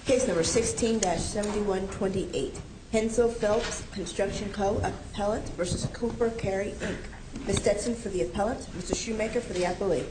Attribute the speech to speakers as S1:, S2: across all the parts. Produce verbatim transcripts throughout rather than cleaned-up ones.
S1: Case number sixteen seventy-one twenty-eight. Hensel Phelps Construction Co. Appellant versus Cooper Carry Incorporated. Miz Stetson for the appellant, Mister Shoemaker for the appellee.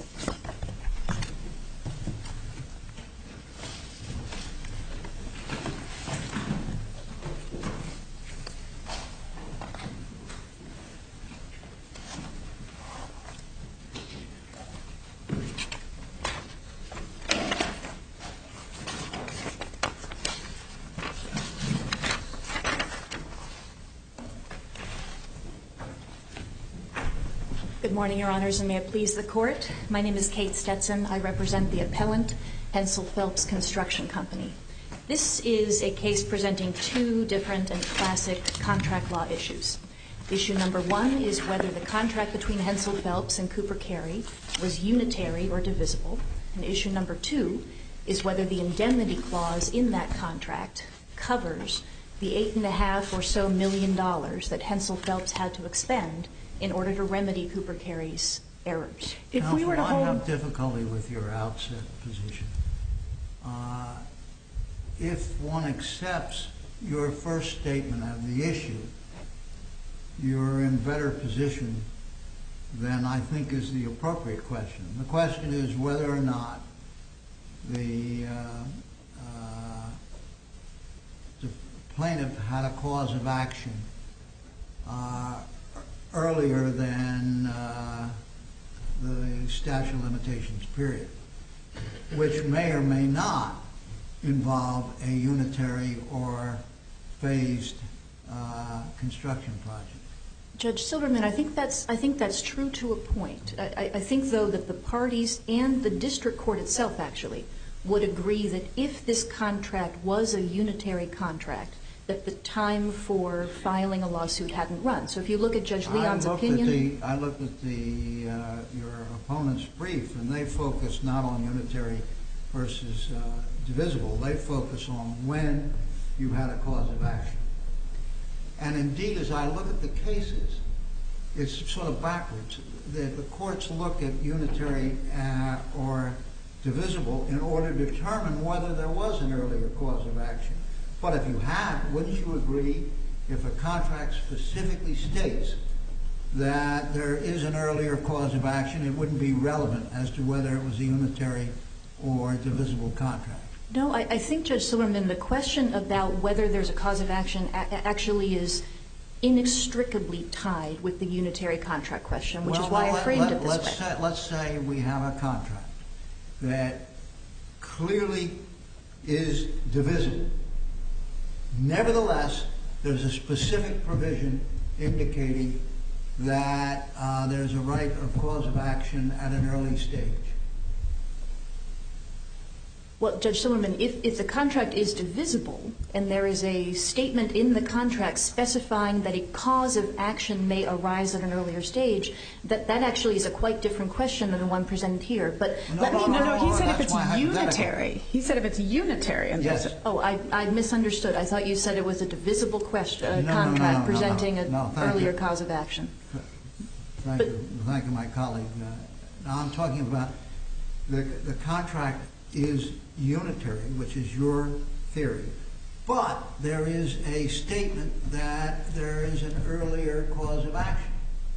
S2: Good morning, Your Honors, and may it please the Court. My name is Kate Stetson. I represent the appellant, Hensel Phelps Construction Company. This is a case presenting two different and classic contract law issues. Issue number one is whether the contract between Hensel Phelps and Cooper Carry was unitary or divisible. And issue number two is whether the indemnity clause in that contract covers the eight and a half or so million dollars that Hensel Phelps had to expend in order to remedy Cooper Carry's errors.
S3: If now, we were to hold... I have difficulty with your outset position. Uh, if one accepts your first statement of the issue, you're in better position than I think is the appropriate question. The question is whether or not the, uh, uh, the plaintiff had a cause of action uh, earlier than uh, the statute of limitations period, which may or may not involve a unitary or phased uh, construction project.
S2: Judge Silverman, I think that's I think that's true to a point. I, I think, though, that the parties and the district court itself actually would agree that if this contract was a unitary contract, that the time for filing a lawsuit hadn't run. So if you look at Judge Leon's
S3: I looked
S2: opinion...
S3: At the, I looked at the uh, your opponent's brief, and they focus not on unitary versus uh, divisible. They focus on when you had a cause of action. And indeed, as I look at the cases, it's sort of backwards. The, the courts look at unitary uh, or divisible in order to determine whether there was an earlier cause of action. But if you had, wouldn't you agree, if a contract specifically states that there is an earlier cause of action, it wouldn't be relevant as to whether it was a unitary or divisible contract?
S2: No, I, I think, Judge Silverman, the question about whether there's a cause of action a- actually is inextricably tied with the unitary contract question, which
S3: well,
S2: is why
S3: well,
S2: I framed
S3: let,
S2: it this
S3: let's
S2: way.
S3: Say, let's say we have a contract that clearly is divisible. Nevertheless, there's a specific provision indicating that uh, there's a right of cause of action at an early stage.
S2: Well, Judge Silverman, if, if the contract is divisible and there is a statement in the contract specifying that a cause of action may arise at an earlier stage, that, that actually is a quite different question than the one presented here. But
S3: no,
S2: let
S3: no,
S2: me
S3: no,
S2: know.
S3: no,
S4: He said
S3: no,
S4: if it's unitary. He said if it's unitary. And
S3: yes.
S2: Oh, I, I misunderstood. I thought you said it was a divisible question, uh,
S3: no,
S2: contract
S3: no, no, no,
S2: presenting
S3: no, no,
S2: an
S3: no,
S2: earlier
S3: you.
S2: cause of action.
S3: Thank
S2: but,
S3: you. Thank you, my colleague. Uh, now I'm talking about the, the contract is unitary, which is your theory, but there is a statement that there is an earlier cause of action.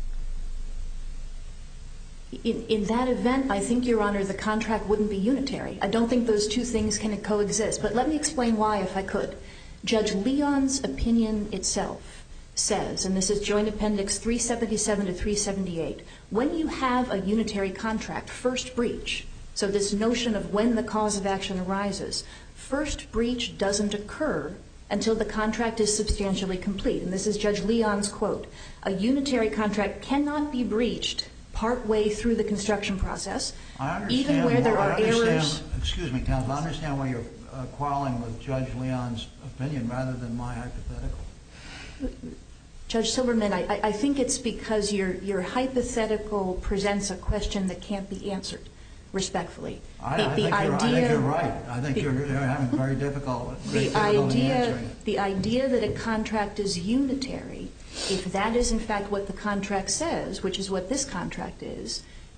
S2: In, in that event, I think, Your Honor, the contract wouldn't be unitary. I don't think those two things can coexist. But let me explain why, if I could. Judge Leon's opinion itself says, and this is Joint Appendix three seventy-seven to three seventy-eight, when you have a unitary contract, first breach, so this notion of when the cause of action arises, first breach doesn't occur until the contract is substantially complete. And this is Judge Leon's quote. A unitary contract cannot be breached partway through the construction process, even where there are errors.
S3: Excuse me, counsel, I understand why you're uh, quarreling with Judge Leon's opinion rather than my hypothetical.
S2: Judge Silverman, I, I think it's because your, your hypothetical presents a question that can't be answered. Respectfully,
S3: I,
S2: the,
S3: I,
S2: the
S3: think
S2: idea,
S3: you're, I think you're right. I think
S2: the,
S3: you're, you're having very difficult.
S2: The
S3: difficulty
S2: idea,
S3: answering it.
S2: the idea that a contract is unitary, if that is in fact what the contract says, which is what this contract is,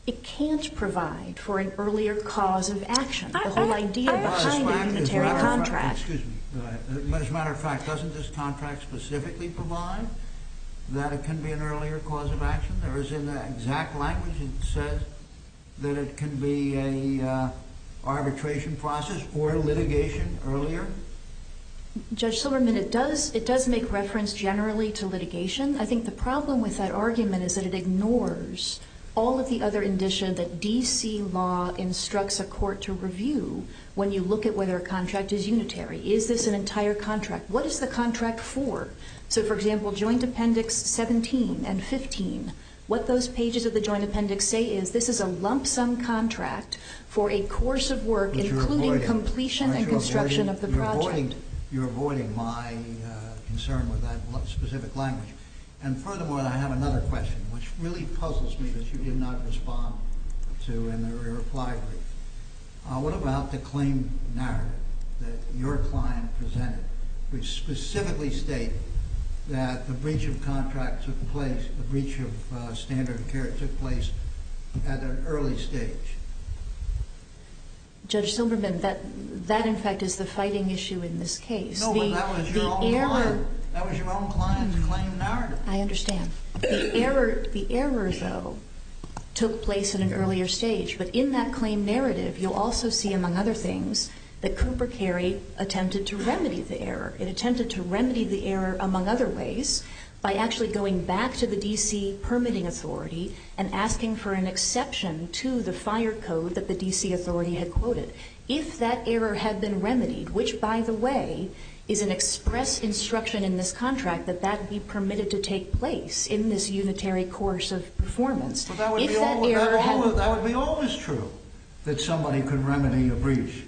S2: it can't provide for an earlier cause of action. The
S4: I-
S2: whole
S4: I-
S2: idea
S4: I-
S2: behind
S3: As
S2: a
S3: a
S2: unitary
S3: matter of fact-
S2: contract.
S3: Excuse me. Go ahead. As a matter of fact, doesn't this contract specifically provide that it can be an earlier cause of action? There is in the exact language it says that it can be a uh, arbitration process or litigation earlier.
S2: Judge Silverman, it does it does make reference generally to litigation. I think the problem with that argument is that it ignores all of the other indicia that D C law instructs a court to review when you look at whether a contract is unitary. Is this an entire contract? What is the contract for? So, for example, Joint Appendix seventeen and fifteen, what those pages of the Joint Appendix say is this is a lump sum contract for a course of work,
S3: But you're
S2: including
S3: avoiding-
S2: completion
S3: aren't
S2: and
S3: you
S2: construction
S3: avoiding-
S2: of the
S3: you're
S2: project.
S3: Avoiding, you're avoiding my uh, concern with that lo- specific language. And furthermore, I have another question, which really puzzles me that you did not respond to in the reply brief. Uh, what about the claim narrative that your client presented, which specifically state that the breach of contract took place, the breach of uh, standard of care took place at an early stage?
S2: Judge Silverman, that that in fact is the fighting issue in this case.
S3: No,
S2: the,
S3: but that was your
S2: the
S3: own
S2: error,
S3: client. That was your own client's claim narrative.
S2: I understand. The error, the error, though, took place at an earlier stage. But in that claim narrative, you'll also see, among other things, that Cooper Carry attempted to remedy the error. It attempted to remedy the error, among other ways, by actually going back to the D C permitting authority and asking for an exception to the fire code that the D C authority had quoted. If that error had been remedied, which, by the way, is an express instruction in this contract that that be permitted to take place in this unitary course of performance.
S3: But that would,
S2: if
S3: be,
S2: that
S3: always,
S2: error
S3: that,
S2: had,
S3: always, that would be always true, that somebody could remedy a breach.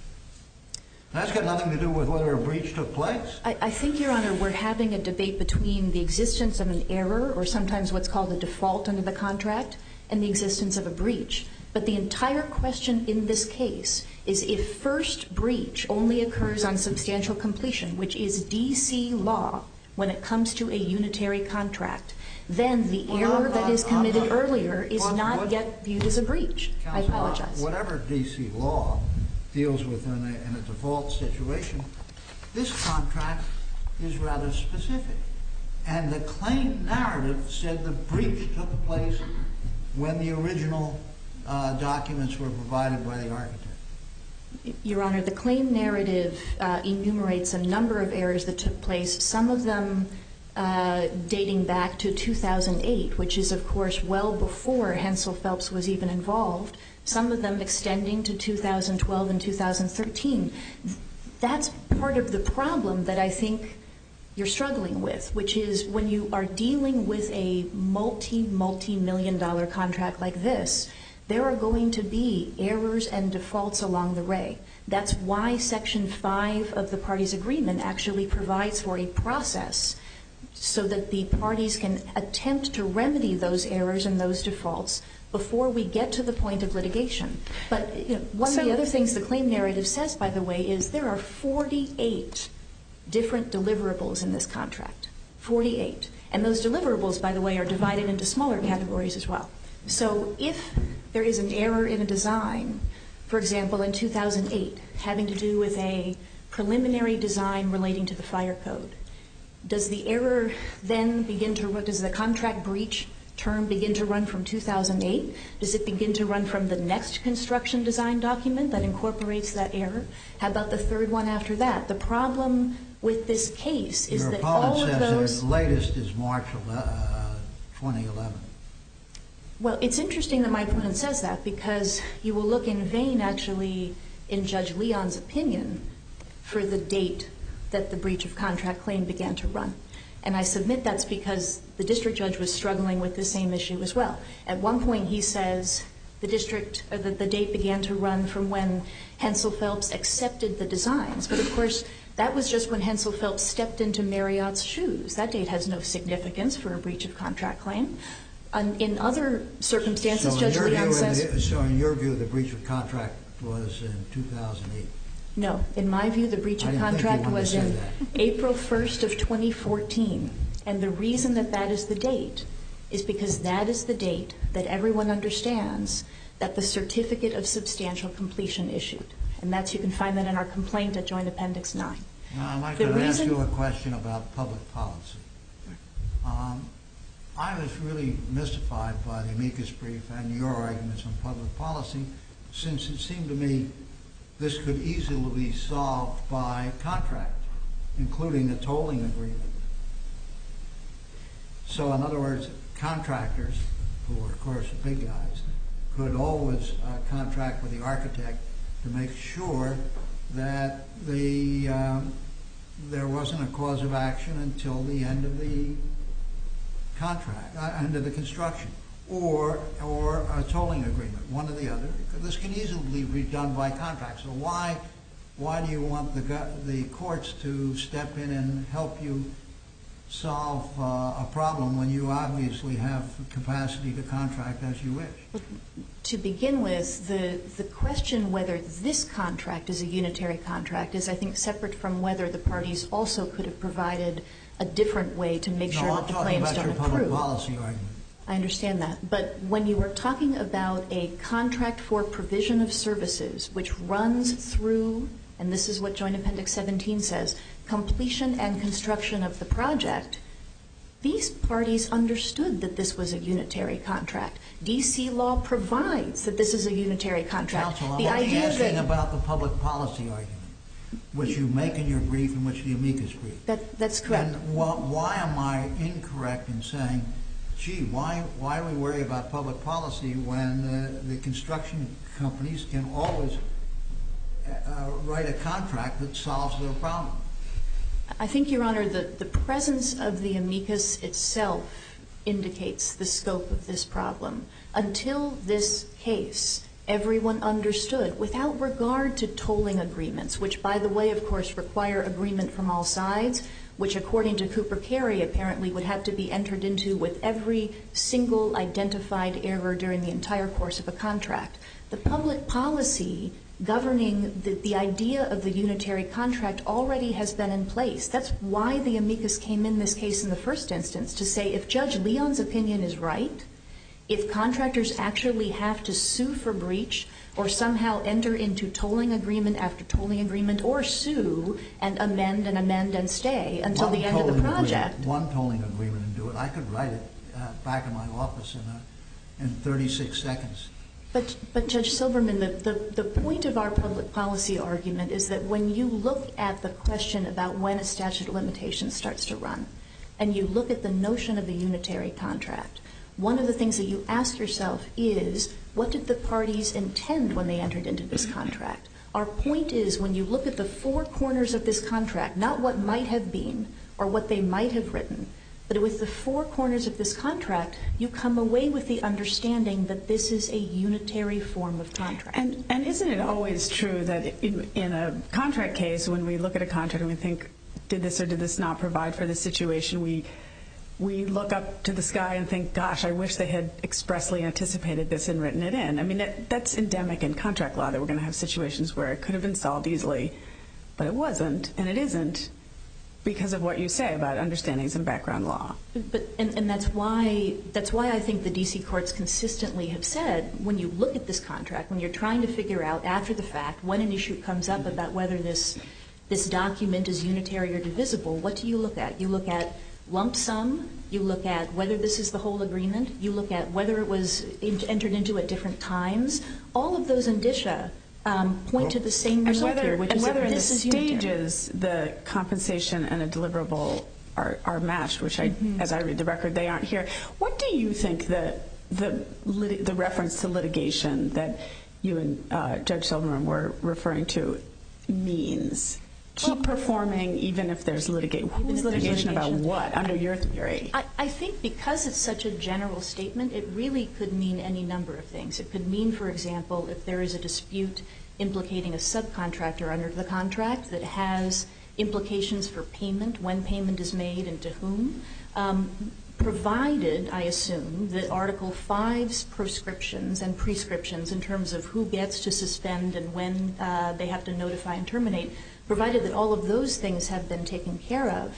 S3: That's got nothing to do with whether a breach took place.
S2: I, I think, Your Honor, we're having a debate between the existence of an error, or sometimes what's called a default under the contract, and the existence of a breach. But the entire question in this case is if first breach only occurs on substantial completion, which is D C law when it comes to a unitary contract, then the
S3: Well,
S2: error
S3: I'm
S2: that
S3: not-
S2: is committed
S3: I'm not-
S2: earlier is
S3: what-
S2: not
S3: what-
S2: yet viewed as a breach. I
S3: Counsel,
S2: apologize.
S3: Whatever D C law deals with in a, in a default situation, this contract is rather specific. And the claim narrative said the breach took place when the original uh, documents were provided by the architect.
S2: Your Honor, the claim narrative uh, enumerates a number of errors that took place, some of them uh, dating back to two thousand eight, which is, of course, well before Hensel Phelps was even involved, some of them extending to two thousand twelve and two thousand thirteen. That's part of the problem that I think you're struggling with, which is when you are dealing with a multi, multi-million dollar contract like this, there are going to be errors and defaults along the way. That's why Section five of the parties' agreement actually provides for a process so that the parties can attempt to remedy those errors and those defaults before we get to the point of litigation. But you know, one
S4: So-
S2: of the other things the claim narrative says, by the way, is there are forty-eight different deliverables in this contract. forty-eight. And those deliverables, by the way, are divided into smaller categories as well. So if there is an error in a design, for example, in two thousand eight, having to do with a preliminary design relating to the fire code, does the error then begin to run, does the contract breach term begin to run from two thousand eight? Does it begin to run from the next construction design document that incorporates that error? How about the third one after that? The problem with this case is
S3: Your
S2: that
S3: opponent
S2: all of
S3: says
S2: those...
S3: that the latest is March uh, twenty eleven.
S2: Well, it's interesting that my opponent says that because you will look in vain, actually, in Judge Leon's opinion for the date that the breach of contract claim began to run. And I submit that's because the district judge was struggling with the same issue as well. At one point he says the district, or the, the date began to run from when Hensel Phelps accepted the designs. But of course, that was just when Hensel Phelps stepped into Marriott's shoes. That date has no significance for a breach of contract claim. Um, in other circumstances,
S3: so
S2: Judge
S3: in your
S2: Leon
S3: view,
S2: says...
S3: So in your view, the breach of contract was in two thousand eight?
S2: No. In my view, the breach
S3: I
S2: of
S3: didn't think you
S2: contract
S3: wanted to
S2: was
S3: say
S2: in
S3: that.
S2: April first of twenty fourteen. And the reason that that is the date is because that is the date that everyone understands that the certificate of substantial completion issued. And that's, you can find that in our complaint at Joint Appendix nine.
S3: Now, I'd like
S2: The
S3: to ask
S2: reason-
S3: you a question about public policy. Um, I was really mystified by the amicus brief and your arguments on public policy, since it seemed to me this could easily be solved by contract, including a tolling agreement. So, in other words, contractors, who are, of course, big guys, could always uh, contract with the architect to make sure that the um, there wasn't a cause of action until the end of the contract, uh, end of the construction, or or a tolling agreement, one or the other. This can easily be done by contract. So why why do you want the the courts to step in and help you solve uh, a problem when you obviously have capacity to contract as you wish?
S2: To begin with, the, the question whether this contract is a unitary contract is, I think, separate from whether the parties also could have provided a different way to make
S3: no,
S2: sure
S3: I'm
S2: that the
S3: talking
S2: claims
S3: about
S2: don't
S3: your
S2: accrue.
S3: public policy argument.
S2: I understand that. But when you were talking about a contract for provision of services, which runs through, and this is what Joint Appendix seventeen says, completion and construction of the project, these parties understood that this was a unitary contract. D C law provides that this is a unitary contract.
S3: Counsel, I'm
S2: the
S3: only
S2: idea
S3: asking
S2: that,
S3: about the public policy argument, which you make in your brief and which the amicus brief.
S2: that that's correct.
S3: And why, why am I incorrect in saying, gee, why why do we worry about public policy when uh, the construction companies can always uh, write a contract that solves their problem?
S2: I think, Your Honor, the, the presence of the amicus itself indicates the scope of this problem. Until this case, everyone understood, without regard to tolling agreements, which, by the way, of course, require agreement from all sides, which, according to Cooper Carey, apparently would have to be entered into with every single identified error during the entire course of a contract. The public policy governing the, the idea of the unitary contract already has been in place. That's why the amicus came in this case in the first instance, to say if Judge Leon's opinion is right, if contractors actually have to sue for breach or somehow enter into tolling agreement after tolling agreement, or sue and amend and amend and stay until
S3: One
S2: the end of the
S3: tolling
S2: project.
S3: agreement, one tolling agreement and do it. I could write it uh, back in my office in, a, in thirty-six seconds.
S2: But, but Judge Silberman, the, the, the point of our public policy argument is that when you look at the question about when a statute of limitations starts to run, and you look at the notion of a unitary contract, one of the things that you ask yourself is, what did the parties intend when they entered into this contract? Our point is, when you look at the four corners of this contract, not what might have been or what they might have written, but with the four corners of this contract, you come away with the understanding that this is a unitary form of contract.
S4: And, and isn't it always true that in, in a contract case, when we look at a contract and we think, did this or did this not provide for this situation, we we look up to the sky and think, gosh, I wish they had expressly anticipated this and written it in. I mean, it, that's endemic in contract law, that we're going to have situations where it could have been solved easily, but it wasn't, and it isn't, because of what you say about understandings and background law.
S2: But and, and that's why that's why I think the D C courts consistently have said, when you look at this contract, when you're trying to figure out after the fact when an issue comes up about whether this this document is unitary or divisible, what do you look at? You look at lump sum, you look at whether this is the whole agreement, you look at whether it was in, entered into at different times. All of those indicia Um, point to the same
S4: And
S2: result
S4: whether,
S2: here, which
S4: and
S2: is
S4: whether
S2: that
S4: in the
S2: this is unitary.
S4: stages the compensation and a deliverable are, are matched, which I, mm-hmm. as I read the record, they aren't here. What do you think the the lit, the reference to litigation that you and uh, Judge Silverman were referring to means? Keep well, performing even if there's litigation. Who's litigation, litigation about what, under your theory?
S2: I, I think because it's such a general statement, it really could mean any number of things. It could mean, for example, if there is a dispute implicating a subcontractor under the contract that has implications for payment, when payment is made and to whom, um, provided, I assume, that Article five's proscriptions and prescriptions in terms of who gets to suspend and when uh, they have to notify and terminate, provided that all of those things have been taken care of,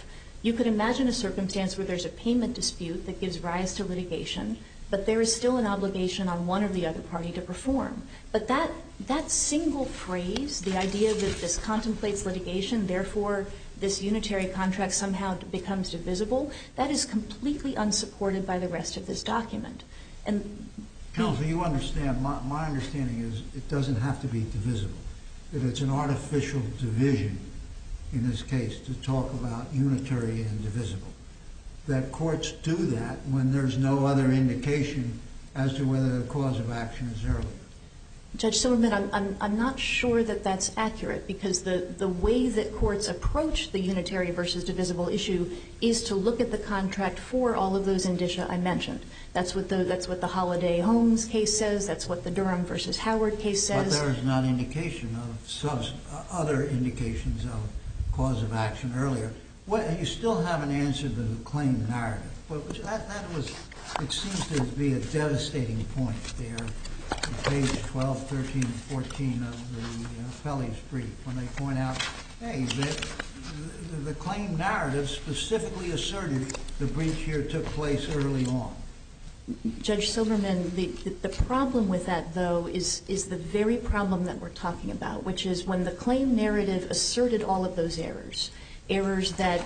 S2: You could imagine a circumstance where there's a payment dispute that gives rise to litigation, but there is still an obligation on one or the other party to perform. But that that single phrase, the idea that this contemplates litigation, therefore this unitary contract somehow becomes divisible, that is completely unsupported by the rest of this document. And
S3: Counsel, you understand, my, my understanding is it doesn't have to be divisible. That it's an artificial division in this case to talk about unitary and divisible. That courts do that when there's no other indication as to whether the cause of action is earlier.
S2: Judge Silverman, I'm, I'm, I'm not sure that that's accurate, because the, the way that courts approach the unitary versus divisible issue is to look at the contract for all of those indicia I mentioned. That's what the that's what the Holiday Homes case says. That's what the Durham versus Howard case says.
S3: But there is not indication of subs, uh, other indications of cause of action earlier. Well, you still haven't answered the claim narrative. But that, that was, it seems to be a devastating point there. Page twelve, thirteen, fourteen of the uh, appellee's brief, when they point out, hey, that the, the claim narrative specifically asserted the breach here took place early on.
S2: Judge Silverman, the, the, the problem with that, though, is, is the very problem that we're talking about, which is when the claim narrative asserted all of those errors, errors that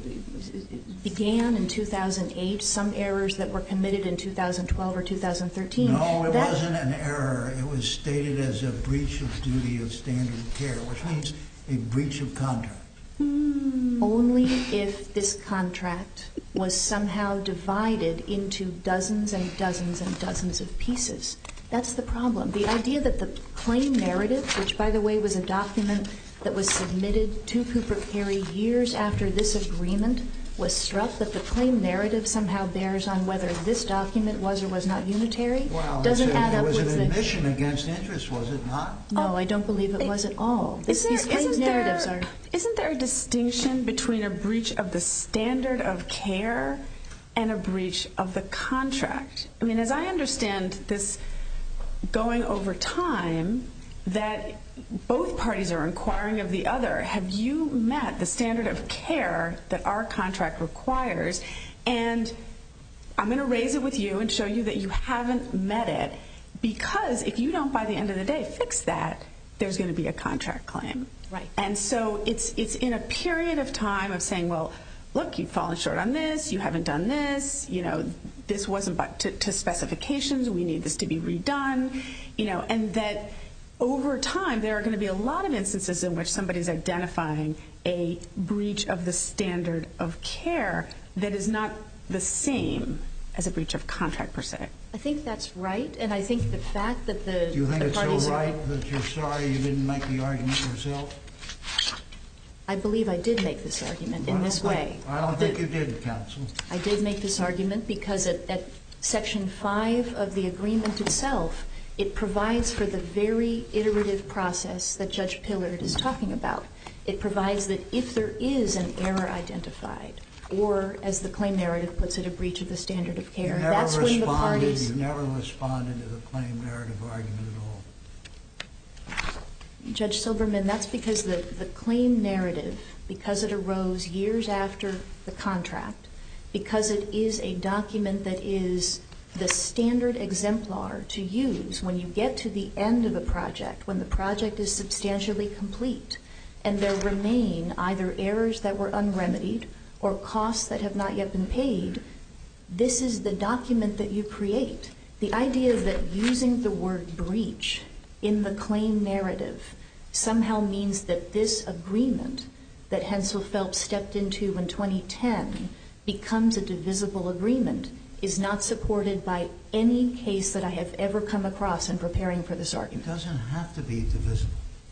S2: began in two thousand eight, some errors that were committed in two thousand twelve or two thousand thirteen.
S3: No, it
S2: that,
S3: wasn't an error. It was stated as a breach of duty of standard of care, which means a breach of contract.
S2: Hmm. Only if this contract was somehow divided into dozens and dozens and dozens of pieces. That's the problem. The idea that the claim narrative, which, by the way, was a document that was submitted to Cooper Carey years after this agreement was struck, that the claim narrative somehow bears on whether this document was or was not unitary,
S3: well,
S2: doesn't
S3: a,
S2: add up with the...
S3: It was an admission against interest, was it not?
S2: No, I don't believe it was at all. This,
S4: there,
S2: these claims narratives
S4: there,
S2: are...
S4: Isn't there a distinction between a breach of the standard of care and a breach of the contract? I mean, as I understand this going over time, that both parties are inquiring of the other, have you met the standard of care that our contract requires? And I'm going to raise it with you and show you that you haven't met it, because if you don't, by the end of the day, fix that, there's going to be a contract claim.
S2: Right.
S4: And so it's it's in a period of time of saying, well, look, you've fallen short on this, you haven't done this, you know, this wasn't but to, to specifications, we need this to be redone, you know, and that over time there are going to be a lot of instances in which somebody's identifying a breach of the standard of care that is not the same as a breach of contract per se.
S2: I think that's right, and I think the fact that the,
S3: Do you think
S2: the
S3: it's
S2: parties...
S3: so right that you're sorry you didn't make the argument yourself?
S2: I believe I did make this argument in this way.
S3: I don't think you did, counsel.
S2: I did make this argument because at, at Section five of the agreement itself, it provides for the very iterative process that Judge Pillard is talking about. It provides that if there is an error identified, or, as the claim narrative puts it, a breach of the standard of care, that's when the parties...
S3: You never responded to the claim narrative argument at all.
S2: Judge Silberman, that's because the, the claim narrative, because it arose years after the contract, because it is a document that is the standard exemplar to use when you get to the end of a project, when the project is substantially complete, and there remain either errors that were unremedied or costs that have not yet been paid, this is the document that you create. The idea that using the word breach in the claim narrative somehow means that this agreement that Hensel Phelps stepped into in twenty ten becomes a divisible agreement is not supported by any case that I have ever come across in preparing for this argument.
S3: It doesn't have to be divisible.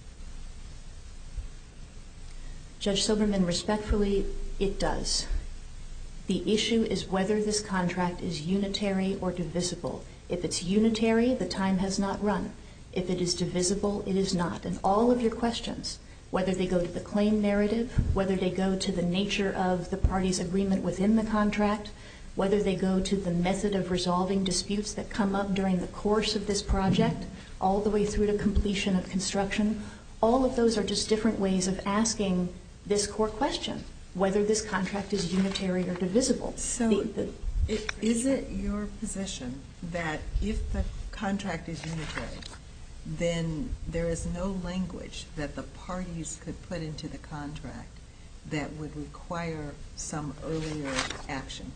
S2: Judge Silberman, respectfully, it does. The issue is whether this contract is unitary or divisible. If it's unitary, the time has not run. If it is divisible, it is not. And all of your questions, whether they go to the claim narrative, whether they go to the nature of the parties' agreement within the contract, whether they go to the method of resolving disputes that come up during the course of this project, all the way through to completion of construction, all of those are just different ways of asking this core question. whether this contract is unitary or divisible.
S5: So
S2: The- the-
S5: it- is it your position that if the contract is unitary, then there is no language that the parties could put into the contract that would require some earlier action?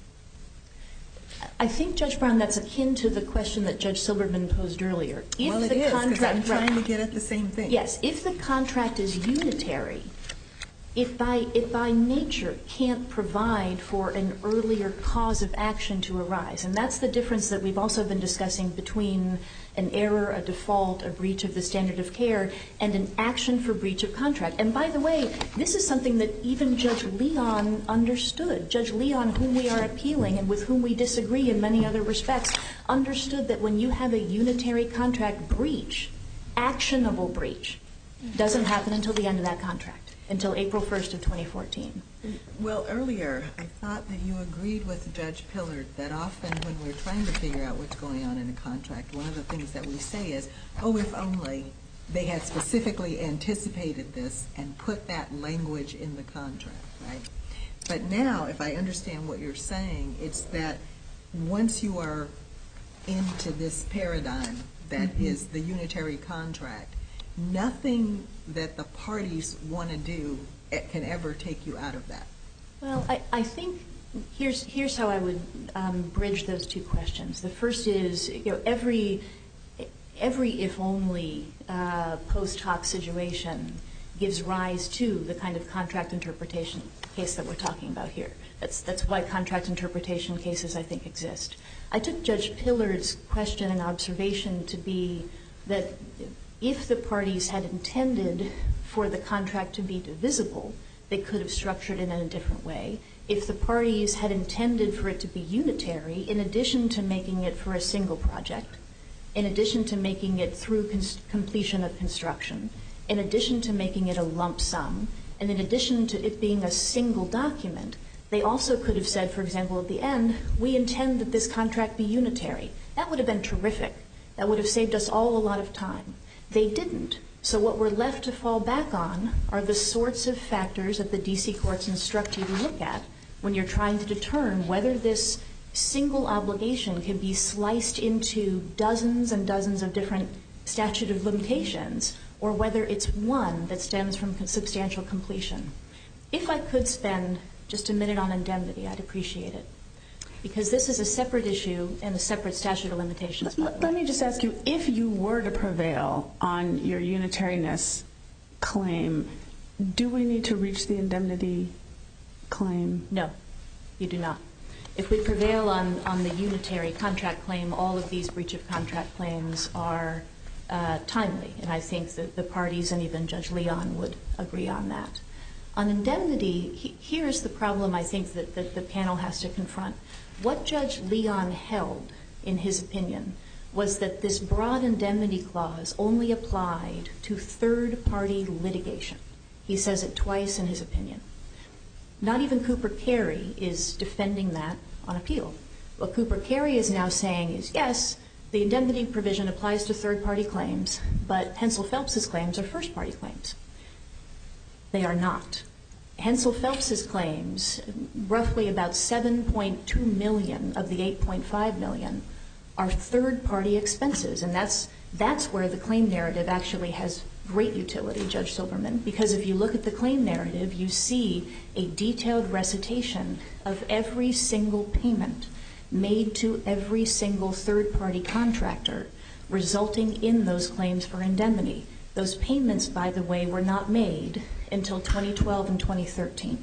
S2: I think, Judge Brown, that's akin to the question that Judge Silberman posed earlier. If
S5: Well, it
S2: the
S5: is, because
S2: contract,
S5: I'm trying
S2: right,
S5: to get at the same thing.
S2: Yes, if the contract is unitary, it by, it by nature can't provide for an earlier cause of action to arise. And that's the difference that we've also been discussing between an error, a default, a breach of the standard of care, and an action for breach of contract. And by the way, this is something that even Judge Leon understood. Judge Leon, whom we are appealing and with whom we disagree in many other respects, understood that when you have a unitary contract breach, actionable breach, doesn't happen until the end of that contract, until April first of twenty fourteen.
S5: Well, earlier, I thought that you agreed with Judge Pillard that often when we're trying to figure out what's going on in a contract, one of the things that we say is, oh, if only they had specifically anticipated this and put that language in the contract, right? But now, if I understand what you're saying, it's that once you are into this paradigm that mm-hmm. is the unitary contract, nothing that the parties want to do it can ever take you out of that.
S2: Well, I, I think here's here's how I would um, bridge those two questions. The first is, you know, every every if only uh, post hoc situation gives rise to the kind of contract interpretation case that we're talking about here. That's that's why contract interpretation cases, I think, exist. I took Judge Pillard's question and observation to be that if the parties had intended for the contract to be divisible, they could have structured it in a different way. If the parties had intended for it to be unitary, in addition to making it for a single project, in addition to making it through cons- completion of construction, in addition to making it a lump sum, and in addition to it being a single document, they also could have said, for example, at the end, we intend that this contract be unitary. That would have been terrific. That would have saved us all a lot of time. They didn't. So what we're left to fall back on are the sorts of factors that the D C courts instruct you to look at when you're trying to determine whether this single obligation can be sliced into dozens and dozens of different statute of limitations, or whether it's one that stems from substantial completion. If I could spend just a minute on indemnity, I'd appreciate it, because this is a separate issue and a separate statute of limitations.
S4: Let, let me just ask you, if you were to prevail on your unitariness claim, do we need to reach the indemnity claim?
S2: No, you do not. If we prevail on, on the unitary contract claim, all of these breach of contract claims are uh, timely, and I think that the parties and even Judge Leon would agree on that. On indemnity, he, here's the problem I think that, that the panel has to confront. What Judge Leon held, in his opinion, was that this broad indemnity clause only applied to third-party litigation. He says it twice in his opinion. Not even Cooper Carey is defending that on appeal. What Cooper Carey is now saying is, yes, the indemnity provision applies to third-party claims, but Hensel Phelps's claims are first-party claims. They are not. Hensel Phelps's claims, roughly about seven point two million of the eight point five million, are third-party expenses, and that's that's where the claim narrative actually has great utility, Judge Silberman, because if you look at the claim narrative, you see a detailed recitation of every single payment made to every single third-party contractor, resulting in those claims for indemnity. Those payments, by the way, were not made until twenty twelve and twenty thirteen.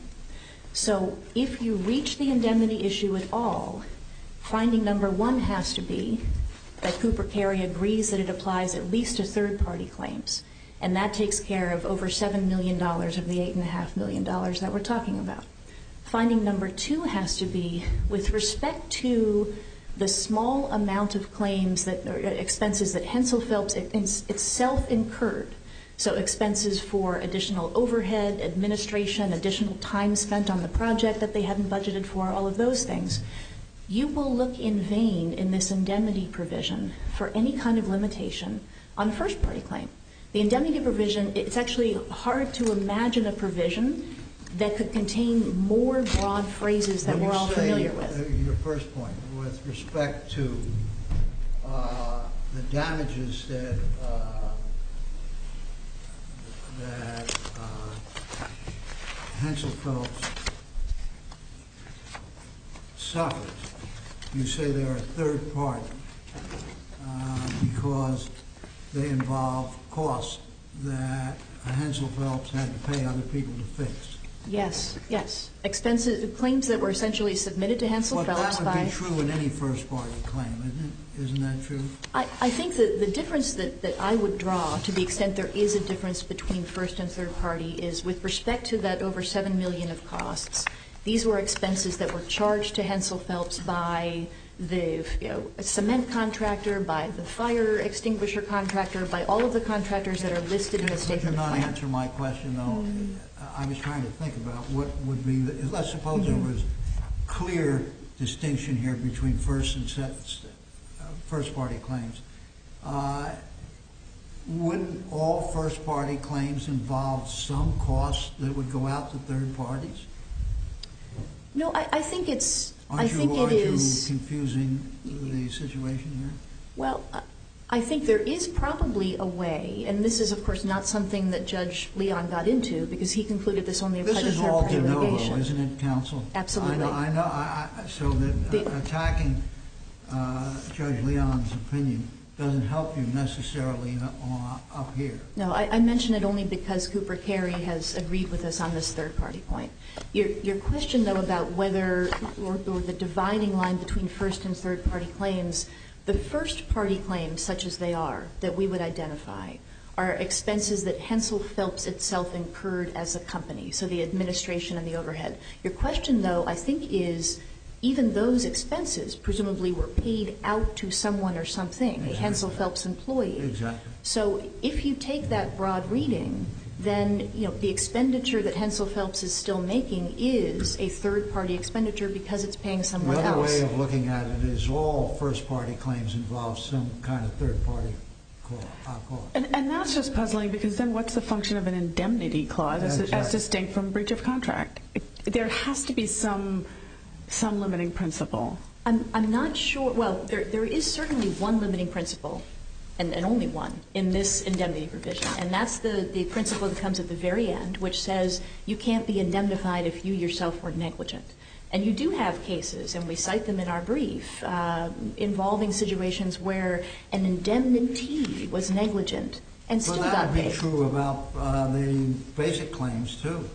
S2: So if you reach the indemnity issue at all, finding number one has to be that Cooper Carey agrees that it applies at least to third-party claims, and that takes care of over seven million dollars of the eight point five million dollars that we're talking about. Finding number two has to be with respect to the small amount of claims that or expenses that Hensel Phelps itself incurred, so expenses for additional overhead, administration, additional time spent on the project that they hadn't budgeted for, all of those things, you will look in vain in this indemnity provision for any kind of limitation on a first-party claim. The indemnity provision, it's actually hard to imagine a provision that could contain more broad phrases that
S3: When
S2: we're
S3: you
S2: all
S3: say,
S2: familiar with.
S3: uh, Your first point, with respect to uh, the damages that uh, that uh, Hensel Phelps suffered, you say they're a third party uh, because they involve costs that Hensel Phelps had to pay other people to fix.
S2: Yes, yes. Expenses, claims that were essentially submitted to Hensel
S3: But
S2: Phelps
S3: that would
S2: by...
S3: be true in any first-party claim, isn't it? Isn't that true?
S2: I, I think that the difference that, that I would draw, to the extent there is a difference between first and third party, is with respect to that over seven million dollars of costs. These were expenses that were charged to Hensel Phelps by the you know, cement contractor, by the fire extinguisher contractor, by all of the contractors that are listed in the statement
S3: Could you
S2: of
S3: not
S2: plan.
S3: answer my question, though? Mm. I was trying to think about what would be, the, let's suppose mm-hmm. there was clear distinction here between first and set, uh, first-party claims. Uh, wouldn't all first-party claims involve some costs that would go out to third parties?
S2: No, I, I think it's...
S3: Aren't
S2: I
S3: you,
S2: think
S3: aren't
S2: it is
S3: you confusing the situation here?
S2: Well, I think there is probably a way, and this is, of course, not something that Judge Leon got into because he concluded this only applied to
S3: This is all
S2: third-party
S3: de novo,
S2: litigation.
S3: isn't it, counsel?
S2: Absolutely.
S3: I know. I know I, I, so that
S2: The,
S3: uh, attacking uh, Judge Leon's opinion doesn't help you necessarily uh, up here.
S2: No, I, I mention it only because Cooper Carey has agreed with us on this third-party point. Your, your question, though, about whether or, or the dividing line between first and third-party claims, the first-party claims, such as they are, that we would identify, are expenses that Hensel Phelps itself incurred as a company, so the administration and the overhead. Your question, though, I think is even those expenses presumably were paid out to someone or something, exactly. A Hensel Phelps employee.
S3: Exactly.
S2: So if you take that broad reading, then you know the expenditure that Hensel Phelps is still making is a third-party expenditure because it's paying someone else.
S3: The other way of looking at it is all first-party claims involve some kind of third-party cost.
S4: And, and that's just puzzling because then what's the function of an indemnity clause as, exactly. as distinct from breach of contract? It, there has to be some some limiting principle.
S2: I'm, I'm not sure. Well, there there is certainly one limiting principle, and, and only one, in this indemnity provision, and that's the, the principle that comes at the very end, which says you can't be indemnified if you yourself were negligent. And you do have cases, and we cite them in our brief, uh, involving situations where an indemnity was negligent and still
S3: well,
S2: got paid.
S3: Well, that would be true about uh, the basic claims, too.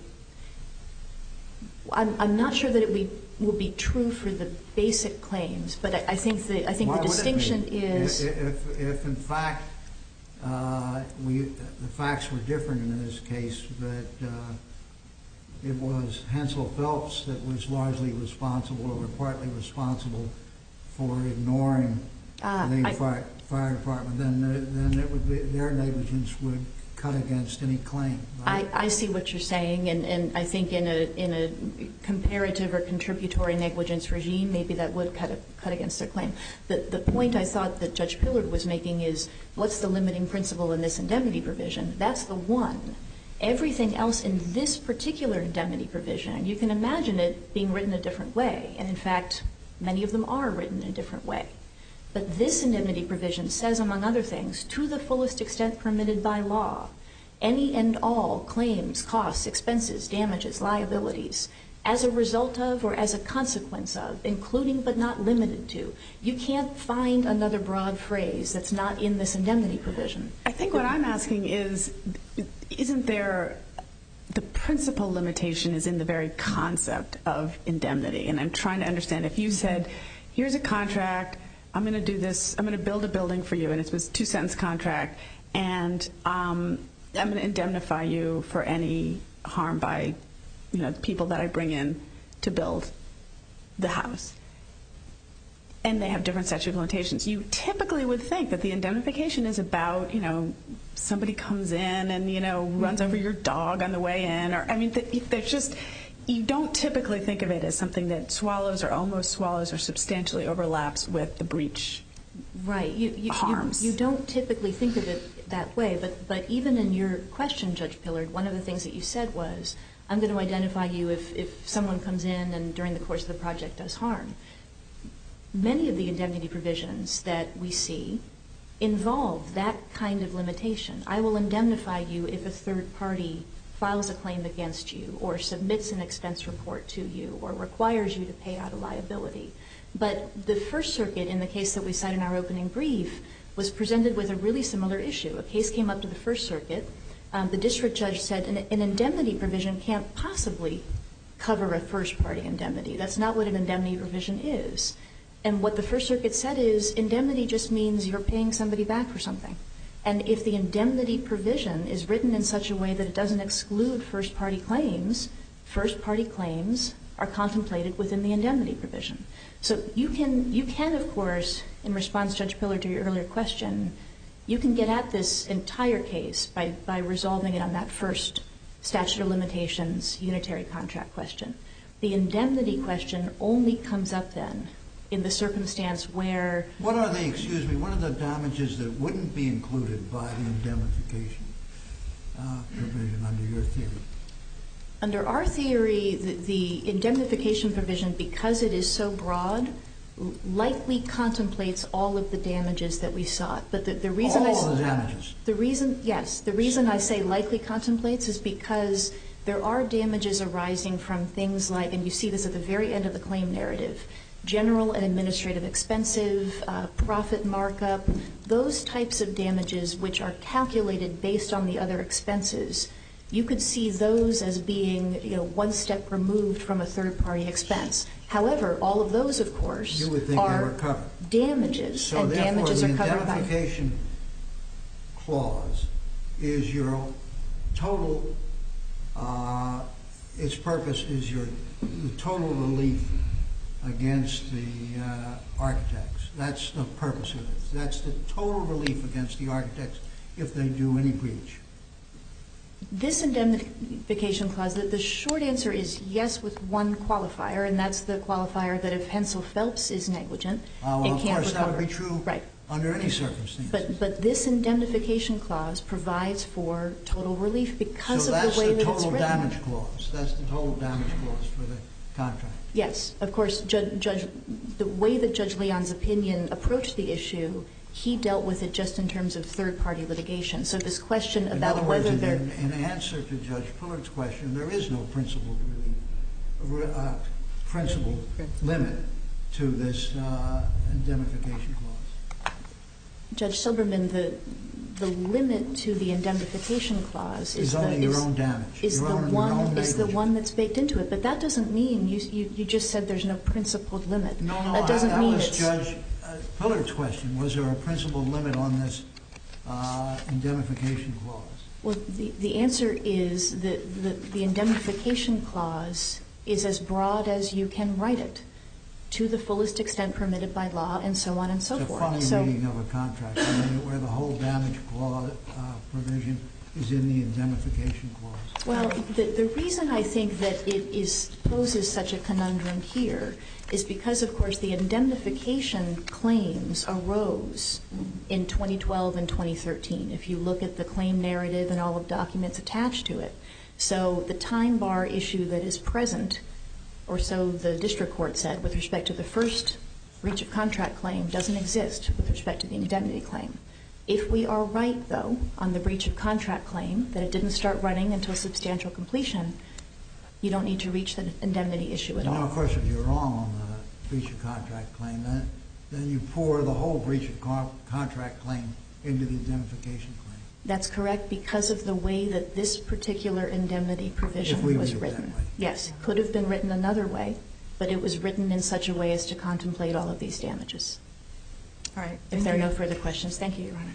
S2: I'm, I'm not sure that it would be, will be true for the basic claims, but I, I think the I think
S3: Why
S2: the distinction
S3: would it be?
S2: is
S3: if, if, if in fact uh, we the facts were different in this case, that uh, it was Hensel Phelps that was largely responsible or partly responsible for ignoring uh, the I, fire, fire department, then then it would be, their negligence would cut against any claim. Right?
S2: I, I see what you're saying, and, and I think in a in a comparative or contributory negligence regime, maybe that would cut a, cut against their claim. The the point I thought that Judge Pillard was making is, what's the limiting principle in this indemnity provision? That's the one. Everything else in this particular indemnity provision, and you can imagine it being written a different way, and in fact, many of them are written in a different way. But this indemnity provision says, among other things, to the fullest extent permitted by law, any and all claims, costs, expenses, damages, liabilities, as a result of or as a consequence of, including but not limited to. You can't find another broad phrase that's not in this indemnity provision.
S4: I think what I'm asking is, isn't there, the principal limitation is in the very concept of indemnity. And I'm trying to understand, if you said, here's a contract, I'm going to do this, I'm going to build a building for you, and it was a two-sentence contract, and um, I'm going to indemnify you for any harm by, you know, people that I bring in to build the house. And they have different statute of limitations. You typically would think that the indemnification is about, you know, somebody comes in and, you know, runs over your dog on the way in, or, I mean, there's just, you don't typically think of it as something that swallows or almost swallows or substantially overlaps with the breach
S2: right. You, you,
S4: harms.
S2: You, you don't typically think of it that way, but, but even in your question, Judge Pillard, one of the things that you said was, I'm going to identify you if, if someone comes in and during the course of the project does harm. Many of the indemnity provisions that we see involve that kind of limitation. I will indemnify you if a third party files a claim against you or submits an expense report to you or requires you to pay out a liability. But the First Circuit, in the case that we cite in our opening brief, was presented with a really similar issue. A case came up to the First Circuit. Um, the district judge said an, an indemnity provision can't possibly cover a first-party indemnity. That's not what an indemnity provision is. And what the First Circuit said is indemnity just means you're paying somebody back for something. And if the indemnity provision is written in such a way that it doesn't exclude first-party claims, first-party claims are contemplated within the indemnity provision. So you can, you can, of course, in response, Judge Pillard, to your earlier question, you can get at this entire case by, by resolving it on that first statute of limitations unitary contract question. The indemnity question only comes up then in the circumstance where...
S3: What are the, excuse me, what are the damages that wouldn't be included by the indemnification uh, provision under your theory?
S2: Under our theory, the, the indemnification provision, because it is so broad, likely contemplates all of the damages that we sought. But the, the reason
S3: all
S2: I...
S3: of the damages?
S2: The reason, yes. The reason I say likely contemplates is because there are damages arising from things like, and you see this at the very end of the claim narrative, general and administrative expensive, uh, profit markup, those types of damages which are calculated based on the other expenses. You could see those as being, you know, one step removed from a third-party expense. However, all of those, of course,
S3: you would think
S2: are
S3: they were covered.
S2: Damages,
S3: so
S2: and damages are covered by...
S3: So therefore, the indemnification clause is your total, uh, its purpose is your the total relief against the uh, architects. That's the purpose of it. That's the total relief against the architects if they do any breach.
S2: This indemnification clause, the, the short answer is yes with one qualifier, and that's the qualifier that if Hensel Phelps is negligent,
S3: uh, well,
S2: it
S3: of
S2: can't
S3: course,
S2: recover.
S3: That would be true
S2: right.
S3: under any circumstance.
S2: But but this indemnification clause provides for total relief because
S3: so
S2: of the way
S3: the
S2: that it's written.
S3: So that's the total damage clause. That's the total damage clause for the contract.
S2: Yes, of course, Judge, Judge, the way that Judge Leon's opinion approached the issue, he dealt with it just in terms of third-party litigation. So this question
S3: in
S2: about
S3: other
S2: whether
S3: words,
S2: they're...
S3: In, in answer to Judge Pillard's question, there is no principled relief, uh, principled limit to this uh, indemnification clause.
S2: Judge Silberman, the the limit to the indemnification clause is,
S3: is
S2: the,
S3: only your
S2: is,
S3: own damage.
S2: Is
S3: your
S2: the
S3: own,
S2: one is the one that's baked into it. But that doesn't mean you you, you just said there's no principled limit.
S3: No, no,
S2: that doesn't
S3: I, that
S2: mean
S3: was
S2: it's,
S3: Judge uh, Pillard's question. Was there a principled limit on this uh, indemnification clause?
S2: Well, the the answer is that the the indemnification clause is as broad as you can write it, to the fullest extent permitted by law, and so on and so
S3: it's
S2: forth.
S3: It's a funny
S2: so,
S3: reading of a contract, I mean, where the whole damage clause uh, provision is in the indemnification clause.
S2: Well, the, the reason I think that it is poses such a conundrum here is because, of course, the indemnification claims arose in twenty twelve and twenty thirteen. If you look at the claim narrative and all of the documents attached to it. So the time bar issue that is present, or so the district court said, with respect to the first breach of contract claim doesn't exist with respect to the indemnity claim. If we are right, though, on the breach of contract claim, that it didn't start running until substantial completion, you don't need to reach the indemnity issue at
S3: you
S2: all.
S3: know, of course, if you're wrong on the breach of contract claim, then, then you pour the whole breach of co- contract claim into the indemnification claim.
S2: That's correct because of the way that this particular indemnity provision
S3: If we
S2: was
S3: read it
S2: written.
S3: that way.
S2: Yes, it could have been written another way, but it was written in such a way as to contemplate all of these damages.
S5: All right.
S2: If there are no further questions, thank you, Your Honors.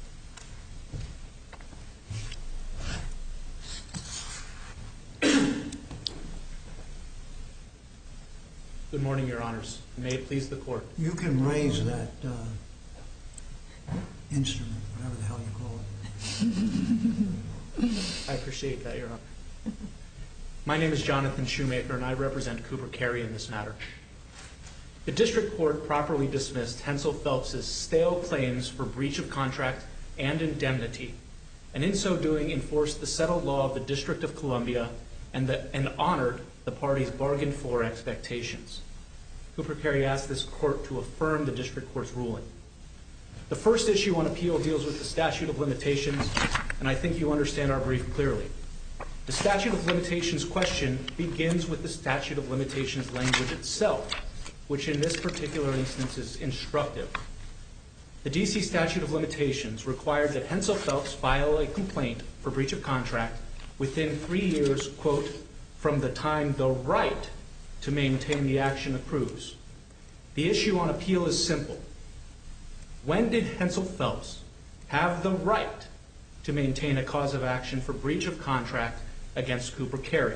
S6: Good morning, Your Honors. May it please the Court.
S3: You can raise that uh, instrument, whatever the hell you call it.
S6: I appreciate that, Your Honor. My name is Jonathan Shoemaker, and I represent Cooper Carey in this matter. The district court properly dismissed Hensel Phelps' stale claims for breach of contract and indemnity, and in so doing enforced the settled law of the District of Columbia and, the, and honored the parties' bargained for expectations. Cooper Carry asked this court to affirm the district court's ruling. The first issue on appeal deals with the statute of limitations, and I think you understand our brief clearly. The statute of limitations question begins with the statute of limitations language itself, which in this particular instance is instructive. The D C statute of limitations required that Hensel Phelps file a complaint for breach of contract within three years, quote, from the time the right to maintain the action accrues. The issue on appeal is simple. When did Hensel Phelps have the right to maintain a cause of action for breach of contract against Cooper Carry?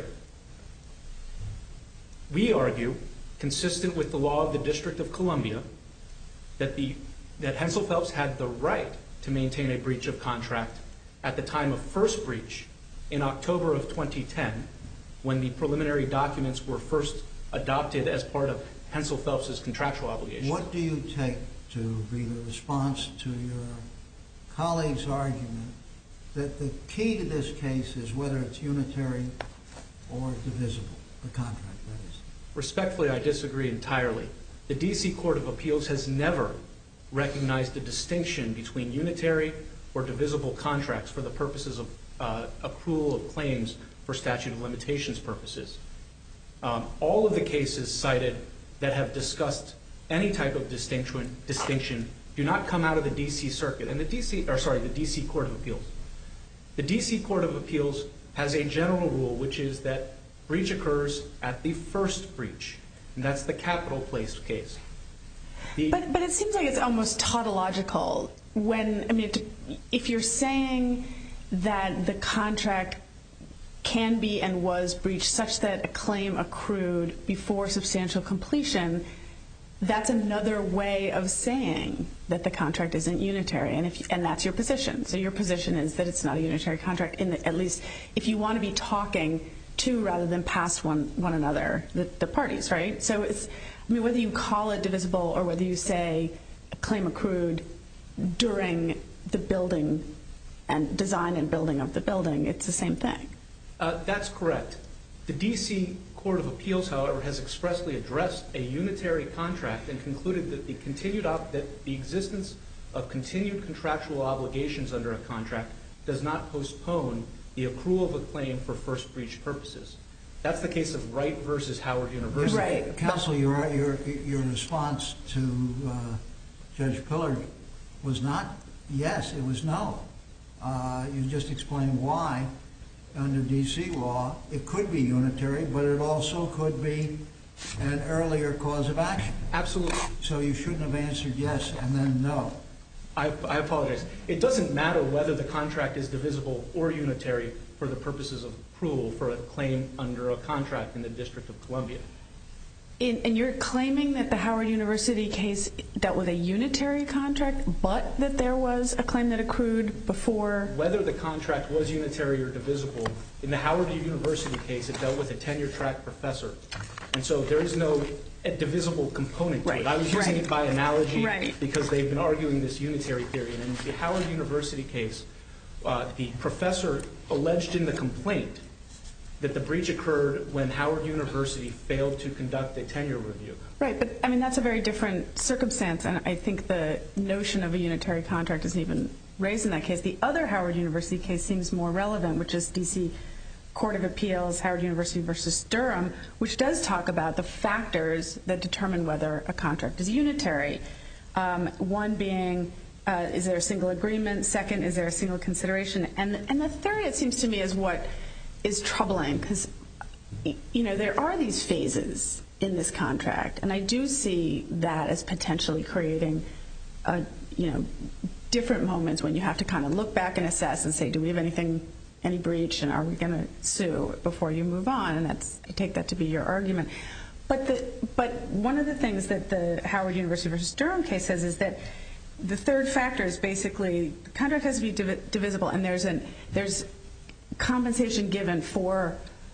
S6: We argue, consistent with the law of the District of Columbia, that the that Hensel Phelps had the right to maintain a breach of contract at the time of first breach in October of twenty ten, when the preliminary documents were first adopted as part of Hensel Phelps' contractual obligations.
S3: What do you take to be the response to your colleague's argument that the key to this case is whether it's unitary or divisible, the contract, that is?
S6: Respectfully, I disagree entirely. The D C Court of Appeals has never recognized a distinction between unitary or divisible contracts for the purposes of uh, accrual of claims for statute of limitations purposes. Um, all of the cases cited that have discussed any type of distinction, distinction do not come out of the D C Circuit and the D C, or sorry, the D C Court of Appeals. The D C Court of Appeals has a general rule, which is that breach occurs at the first breach, and that's the Capitol Place case. The
S4: But but it seems like it's almost tautological when, I mean, if you're saying that the contract can be and was breached such that a claim accrued before substantial completion, that's another way of saying that the contract isn't unitary, and if and that's your position. So your position is that it's not a unitary contract, in the, at least if you want to be talking to rather than past one one another, the, the parties, right? So it's, I mean, whether you call it divisible or whether you say a claim accrued during the building and design and building of the building, it's the same thing.
S6: Uh, that's correct. The D C Court of Appeals, however, has expressly addressed a unitary contract and concluded that the continued op- that the existence of continued contractual obligations under a contract does not postpone the accrual of a claim for first breach purposes. That's the case of Wright versus Howard University.
S4: Right.
S3: Counsel, your your your response to uh, Judge Pillard was not yes, it was no. Uh, you just explained why. Under D C law, it could be unitary, but it also could be an earlier cause of action.
S6: Absolutely.
S3: So you shouldn't have answered yes and then no.
S6: I, I apologize. It doesn't matter whether the contract is divisible or unitary for the purposes of accrual for a claim under a contract in the District of Columbia.
S4: In, and you're claiming that the Howard University case dealt with a unitary contract, but that there was a claim that accrued before?
S6: Whether the contract was unitary or divisible, in the Howard University case, it dealt with a tenure-track professor. And so there is no a divisible component to
S4: right.
S6: it. I was using
S4: right.
S6: it by analogy
S4: right.
S6: because they've been arguing this unitary theory. And in the Howard University case, uh, the professor alleged in the complaint that the breach occurred when Howard University failed to conduct a tenure review.
S4: Right, but I mean, that's a very different circumstance, and I think the notion of a unitary contract isn't even raised in that case. The other Howard University case seems more relevant, which is D C Court of Appeals, Howard University versus Durham, which does talk about the factors that determine whether a contract is unitary. Um, one being, uh, is there a single agreement? Second, is there a single consideration? And and the third, it seems to me, is what is troubling, because, you know, there are these phases in this contract, and I do see that as potentially creating, a, you know, different moments when you have to kind of look back and assess and say, do we have anything, any breach, and are we going to sue before you move on? And that's, I take that to be your argument. But the but one of the things that the Howard University versus Durham case says is that the third factor is basically the contract has to be div- divisible, and there's an there's compensation given for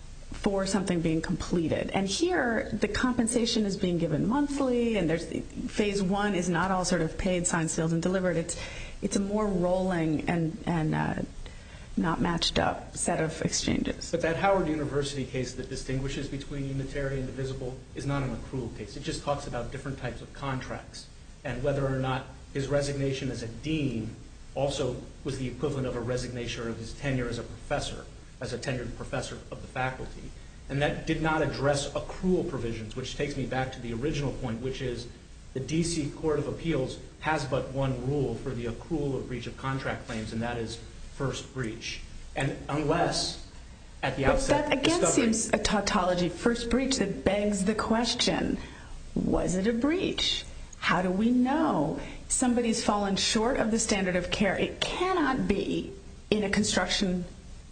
S4: for something being completed. And here, the compensation is being given monthly, and there's phase one is not all sort of paid, signed, sealed, and delivered. It's it's a more rolling and and uh, not matched up set of exchanges.
S6: But that Howard University case that distinguishes between unitary and divisible is not an accrual case. It just talks about different types of contracts and whether or not his resignation as a dean also was the equivalent of a resignation of his tenure as a professor, as a tenured professor of the faculty. And that did not address accrual provisions, which takes me back to the original point, which is the D C Court of Appeals has but one rule for the accrual of breach of contract claims, and that is first breach. And unless at the outset...
S4: But that again
S6: discovery,
S4: seems a tautology. First breach that begs the question, was it a breach? How do we know somebody's fallen short of the standard of care? It cannot be in a construction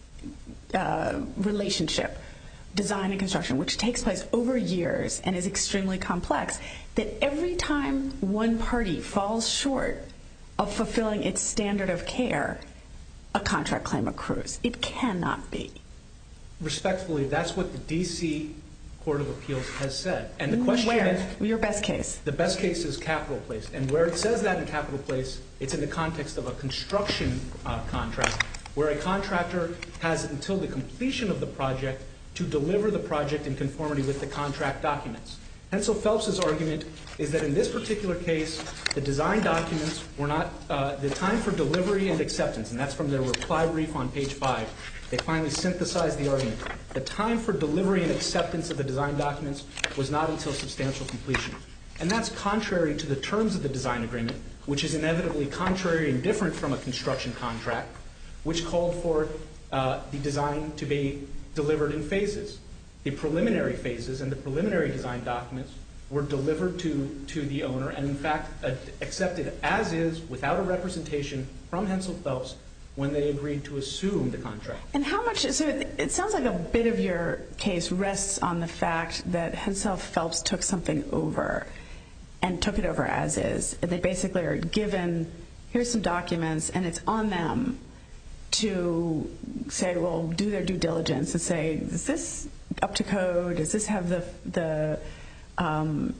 S4: uh, relationship, design and construction, which takes place over years and is extremely complex, that every time one party falls short of fulfilling its standard of care, a contract claim accrues. It cannot be.
S6: Respectfully, that's what the D C Court of Appeals has said. And the question
S4: Where?
S6: is...
S4: Your best case.
S6: The best case is Capital Place. And where it says that in Capital Place, it's in the context of a construction uh, contract, where a contractor has until the completion of the project to deliver the project in conformity with the contract documents. Hensel Phelps' argument is that in this particular case, the design documents were not uh, the time for delivery and acceptance, and that's from their reply brief on page five. They finally synthesized the argument. The time for delivery and acceptance of the design documents was not until substantial completion. And that's contrary to the terms of the design agreement, which is inevitably contrary and different from a construction contract, which called for uh, the design to be delivered in phases. The preliminary phases and the preliminary design documents were delivered to, to the owner and, in fact, uh, accepted as is without a representation from Hensel Phelps when they agreed to assume the contract.
S4: And how much, so it, it sounds like a bit of your case rests on the fact that Hensel Phelps took something over and took it over as is. They basically are given, here's some documents, and it's on them to say, well, do their due diligence and say, is this up to code? Does this have the... the um,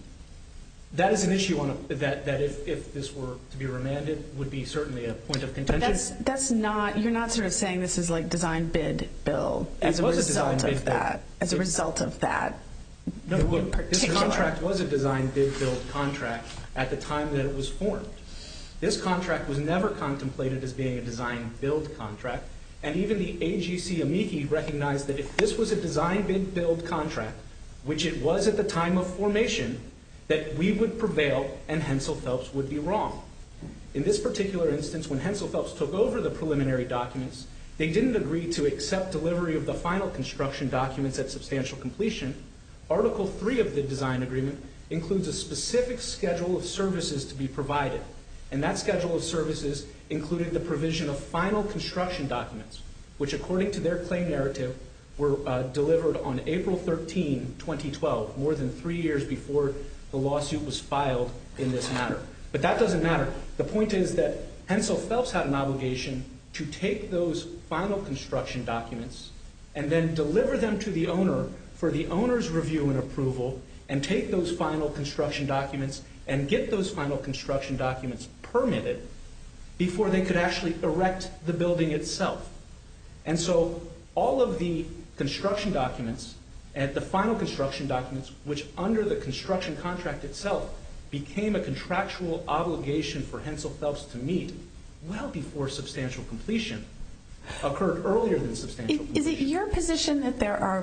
S6: that is an issue on a, that, that if, if this were to be remanded would be certainly a point of contention.
S4: That's, that's not, you're not sort of saying this is like design bid bill as a result of that, as a result of that.
S6: No, look, this contract was a design bid build contract at the time that it was formed. This contract was never contemplated as being a design build contract, and even the A G C amici recognized that if this was a design bid build contract, which it was at the time of formation, that we would prevail and Hensel Phelps would be wrong. In this particular instance, when Hensel Phelps took over the preliminary documents, they didn't agree to accept delivery of the final construction documents at substantial completion. Article three of the design agreement includes a specific schedule of services to be provided, and that schedule of services included the provision of final construction documents, which according to their claim narrative were uh, delivered on April thirteenth, twenty twelve, more than three years before the lawsuit was filed in this matter. But that doesn't matter. The point is that Hensel Phelps had an obligation to take those final construction documents and then deliver them to the owner for the owner's review and approval, and take those final construction documents and get those final construction documents permitted before they could actually erect the building itself. And so all of the construction documents and the final construction documents, which under the construction contract itself became a contractual obligation for Hensel Phelps to meet well before substantial completion, occurred earlier than substantial completion.
S4: Is it your position that there are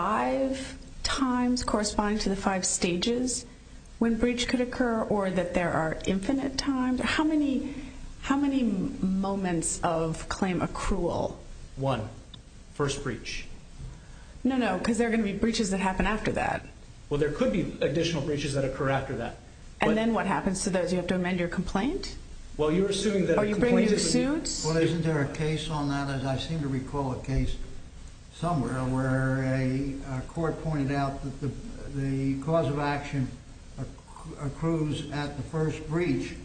S4: five times corresponding to the five stages when breach could occur, or that there are infinite times? How many, how many moments of claim accrual?
S6: One, first breach.
S4: No, no, because there are going to be breaches that happen after that.
S6: Well, there could be additional breaches that occur after that.
S4: And
S6: But-
S4: then what happens to those? You have to amend your complaint?
S6: Well, you're assuming that
S4: Or
S6: a
S4: you bring
S6: complaint
S4: new
S6: is-
S4: suits?
S3: Well, isn't there a case on that? As I seem to recall a case somewhere where a, a court pointed out that the, the cause of action acc- accrues at the first breach,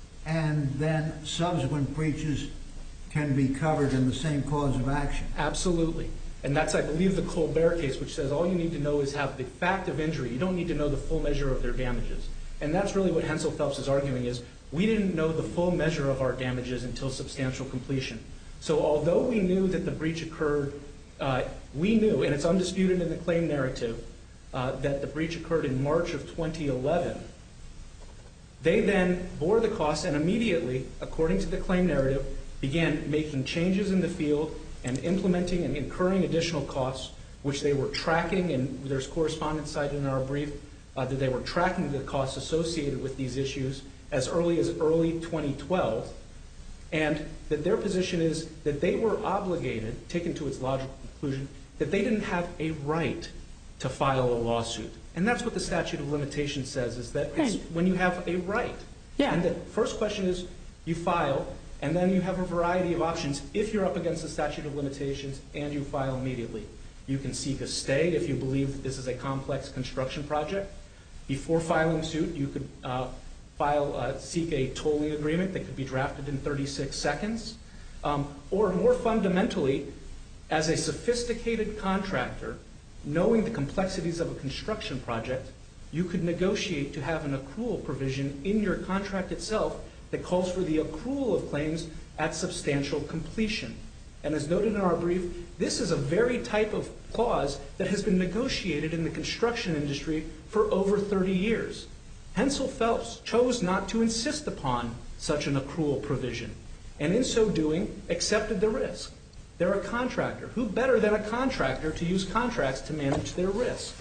S3: and then subsequent breaches can be covered in the same cause of action.
S6: Absolutely. And that's, I believe, the Colbert case, which says all you need to know is have the fact of injury. You don't need to know the full measure of their damages. And that's really what Hensel Phelps is arguing is, we didn't know the full measure of our damages until substantial completion. So although we knew that the breach occurred, uh, we knew, and it's undisputed in the claim narrative, uh, that the breach occurred in March of twenty eleven, they then bore the costs and immediately, according to the claim narrative, began making changes in the field and implementing and incurring additional costs, which they were tracking, and there's correspondence cited in our brief, uh, that they were tracking the costs associated with these issues as early as early twenty twelve, and that their position is that they were obligated, taken to its logical conclusion, that they didn't have a right to file a lawsuit. And that's what the statute of limitations says, is that it's when you have a right.
S4: Yeah.
S6: And the first question is you file, and then you have a variety of options if you're up against the statute of limitations and you file immediately. You can seek a stay if you believe that this is a complex construction project. Before filing suit, you could uh, file, uh, seek a tolling agreement that could be drafted in thirty-six seconds. Um, or more fundamentally, as a sophisticated contractor, knowing the complexities of a construction project, you could negotiate to have an accrual provision in your contract itself that calls for the accrual of claims at substantial completion. And as noted in our brief, this is a very type of clause that has been negotiated in the construction industry for over thirty years. Hensel Phelps chose not to insist upon such an accrual provision, and in so doing, accepted the risk. They're a contractor. Who better than a contractor to use contracts to manage their risk?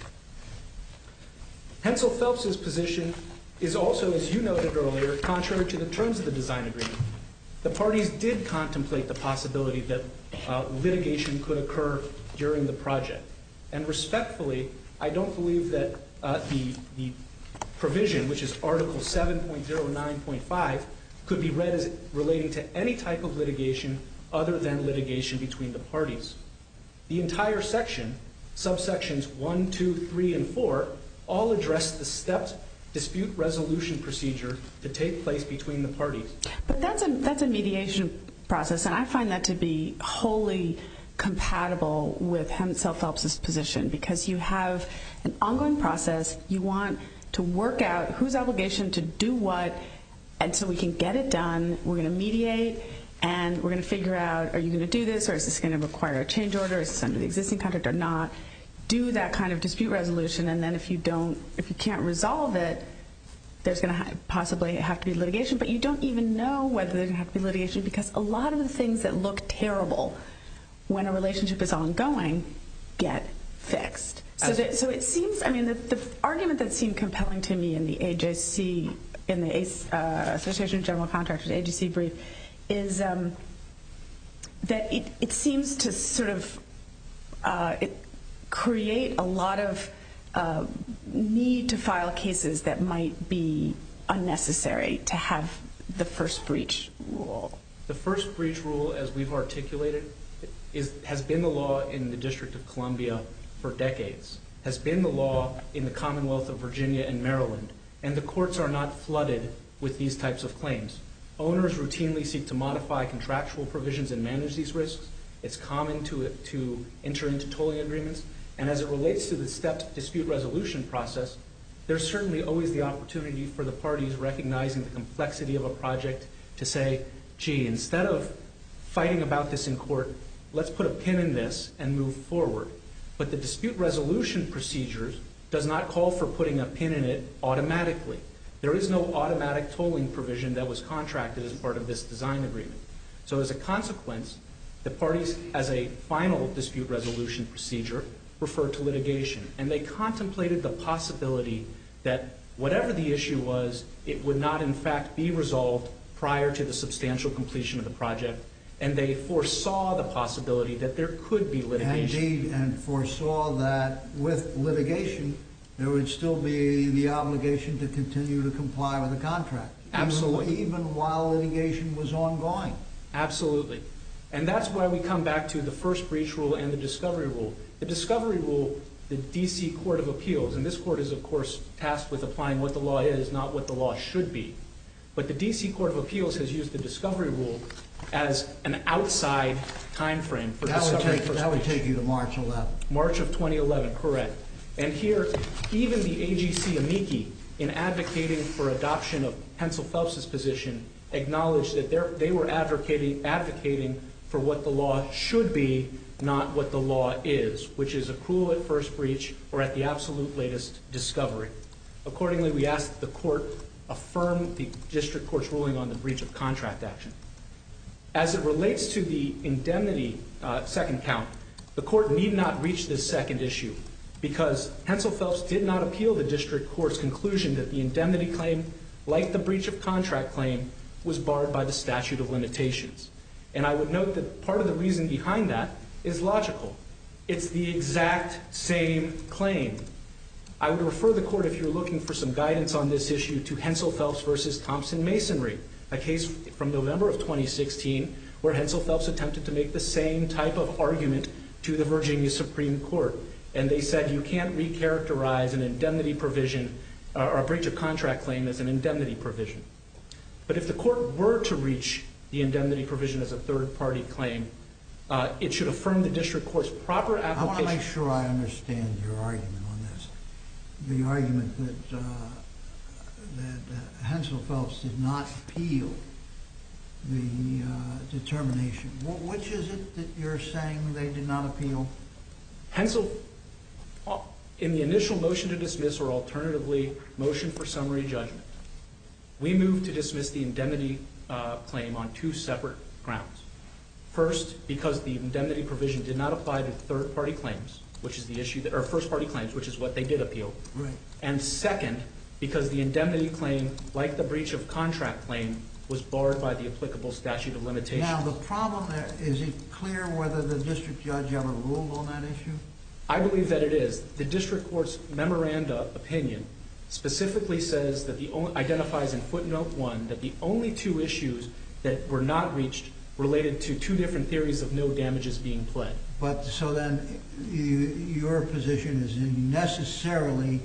S6: Hensel Phelps's position is also, as you noted earlier, contrary to the terms of the design agreement. The parties did contemplate the possibility that uh, litigation could occur during the project. And respectfully, I don't believe that uh, the, the provision, which is Article seven point oh nine point five, could be read as relating to any type of litigation other than litigation between the parties. The entire section, subsections one, two, three, and four, all address the stepped dispute resolution procedure to take place between the parties.
S4: But that's a that's a mediation process, and I find that to be wholly compatible with Hensel Phelps's position, because you have an ongoing process. You want to work out whose obligation to do what, and so we can get it done. We're going to mediate, and we're going to figure out, are you going to do this, or is this going to require a change order? Is this under the existing contract or not? Do that kind of dispute resolution, and then if you don't, if you can't resolve it, there's going to ha- possibly have to be litigation, but you don't even know whether there's going to have to be litigation, because a lot of the things that look terrible when a relationship is ongoing get fixed. So, that, so it seems, I mean, the, the argument that seemed compelling to me in the A J C, in the uh, Association of General Contractors, A J C brief, is um, that it, it seems to sort of uh, it create a lot of uh, need to file cases that might be unnecessary to have the first breach rule.
S6: The first breach rule, as we've articulated, is has been the law in the District of Columbia for decades, has been the law in the Commonwealth of Virginia and Maryland, and the courts are not flooded with these types of claims. Owners routinely seek to modify contractual provisions and manage these risks. It's common to, to enter into tolling agreements. And as it relates to the stepped dispute resolution process, there's certainly always the opportunity for the parties recognizing the complexity of a project to say, gee, instead of fighting about this in court, let's put a pin in this and move forward. But the dispute resolution procedures does not call for putting a pin in it automatically. There is no automatic tolling provision that was contracted as part of this design agreement. So as a consequence, the parties, as a final dispute resolution procedure, refer to litigation. And they contemplated the possibility that whatever the issue was, it would not in fact be resolved prior to the substantial completion of the project. And they foresaw the possibility that there could be litigation.
S3: Indeed, and foresaw that with litigation, there would still be the obligation to continue to comply with the contract.
S6: Absolutely.
S3: Even, even while litigation was ongoing.
S6: Absolutely. And that's why we come back to the first breach rule and the discovery rule. The discovery rule, the D C Court of Appeals, and this court is, of course, tasked with applying what the law is, not what the law should be. But the D C Court of Appeals has used the discovery rule as an outside time frame for
S3: that
S6: discovery.
S3: Would take, that would take you to March eleventh.
S6: March of twenty eleven, correct. And here, even the A G C amici, in advocating for adoption of Hensel Phelps's position, acknowledged that they were advocating, advocating for what the law should be, not what the law is, which is accrual at first breach or at the absolute latest discovery. Accordingly, we ask that the court affirm the district court's ruling on the breach of contract action. As it relates to the indemnity uh, second count, the court need not reach this second issue because Hensel Phelps did not appeal the district court's conclusion that the indemnity claim, like the breach of contract claim, was barred by the statute of limitations. And I would note that part of the reason behind that is logical. It's the exact same claim. I would refer the court, if you're looking for some guidance on this issue, to Hensel Phelps versus Thompson Masonry, a case from November of twenty sixteen where Hensel Phelps attempted to make the same type of argument to the Virginia Supreme Court. And they said you can't recharacterize an indemnity provision uh, or a breach of contract claim as an indemnity provision. But if the court were to reach the indemnity provision as a third-party claim, uh, it should affirm the district court's proper application.
S3: I want to make sure I understand your argument on this. The argument that, uh, that Hensel Phelps did not appeal the uh, determination. Which is it that you're saying they did not appeal?
S6: Hensel, in the initial motion to dismiss or alternatively motion for summary judgment, we moved to dismiss the indemnity uh, claim on two separate grounds. First, because the indemnity provision did not apply to third-party claims, which is the issue that, or first-party claims, which is what they did appeal. Right. And second, because the indemnity claim, like the breach of contract claim, was barred by the applicable statute of limitations.
S3: Now, the problem there, is it clear whether the district judge ever ruled on that issue?
S6: I believe that it is. The district court's memoranda opinion specifically says that the only, identifies in footnote one that the only two issues that were not reached related to two different theories of no damages being pled.
S3: But so then you, your position is he necessarily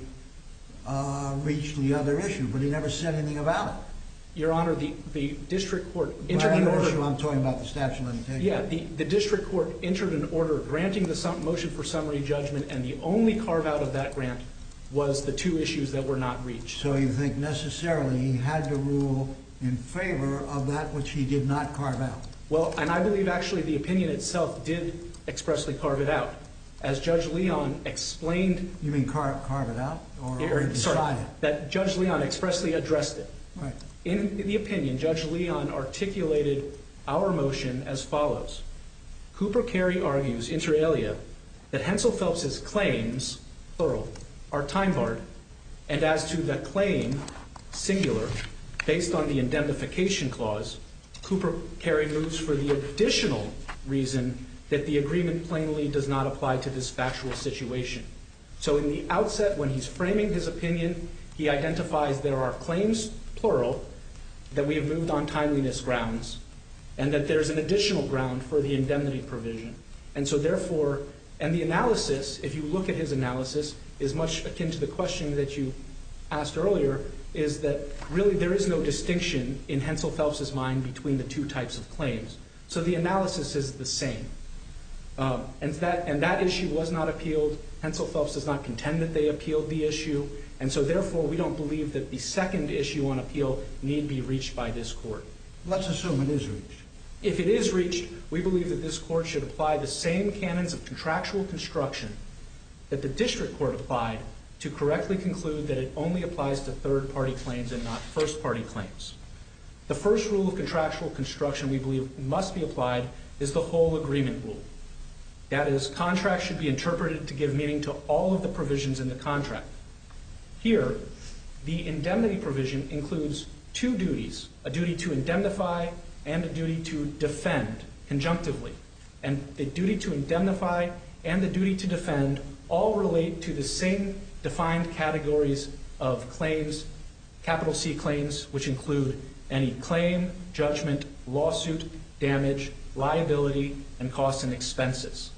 S3: uh, reached the other issue, but he never said anything about it.
S6: Your Honor, the, the district court entered an order.
S3: Issue, I'm talking about the statute of limitations.
S6: Yeah, the, the district court entered an order granting the sum, motion for summary judgment, and the only carve-out of that grant was the two issues that were not reached.
S3: So you think necessarily he had to rule in favor of that which he did not carve out?
S6: Well, and I believe actually the opinion itself did expressly carve it out. As Judge Leon explained...
S3: You mean carve, carve it out? Or, or decide
S6: sorry,
S3: it?
S6: That Judge Leon expressly addressed it.
S3: Right.
S6: In the opinion, Judge Leon articulated our motion as follows. Cooper Carey argues, inter alia, that Hensel Phelps's claims, plural, are time-barred, and as to the claim, singular, based on the indemnification clause, Cooper Carey moves for the additional reason that the agreement plainly does not apply to this factual situation. So in the outset, when he's framing his opinion, he identifies there are claims, plural, that we have moved on timeliness grounds, and that there's an additional ground for the indemnity provision. And so therefore, and the analysis, if you look at his analysis, is much akin to the question that you asked earlier, is that really there is no distinction in Hensel Phelps's mind between the two types of claims. So the analysis is the same. Um, and, that, and that issue was not appealed. Hensel Phelps does not contend that they appealed the issue. And so therefore, we don't believe that the second issue on appeal need be reached by this court.
S3: Let's assume it is reached.
S6: If it is reached, we believe that this court should apply the same canons of contractual construction that the district court applied to correctly conclude that it only applies to third-party claims and not first-party claims. The first rule of contractual construction we believe must be applied is the whole agreement rule. That is, contracts should be interpreted to give meaning to all of the provisions in the contract. Here, the indemnity provision includes two duties, a duty to indemnify and a duty to defend conjunctively. And the duty to indemnify and the duty to defend all relate to the same defined categories of claims, capital C claims, which include any claim, judgment, lawsuit, damage, liability, and costs and expenses.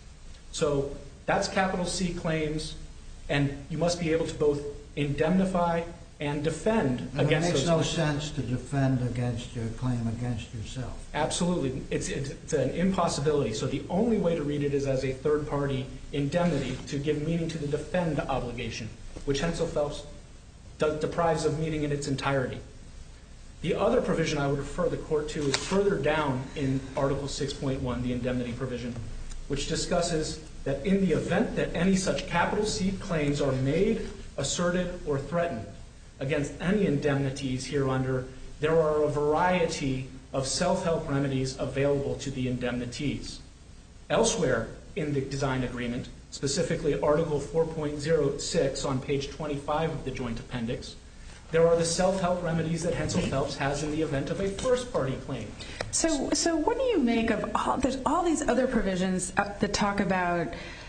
S6: So that's capital C claims, and you must be able to both indemnify and defend
S3: and
S6: against
S3: it makes
S6: those
S3: no
S6: claims.
S3: sense to defend against your claim against yourself.
S6: Absolutely. It's, it's an impossibility. So the only way to read it is as a third-party indemnity to give meaning to the defend obligation, which Hensel Phelps does, deprives of meaning in its entirety. The other provision I would refer the court to is further down in Article six point one, the indemnity provision, which discusses that in the event that any such capital C claims are made, asserted, or threatened against any indemnities hereunder, there are a variety of self-help remedies available to the indemnities. Elsewhere in the design agreement, specifically Article four point oh six on page twenty-five of the joint appendix, there are the self-help remedies that Hensel Phelps has in the event of a first-party claim.
S4: So, so what do you make of all, there's all these other provisions that talk about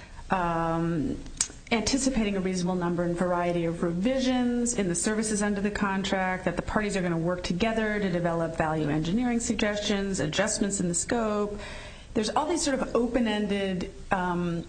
S4: um, anticipating a reasonable number and variety of revisions in the services under the contract, that the parties are going to work together to develop value engineering suggestions, adjustments in the scope. There's all these sort of open-ended um,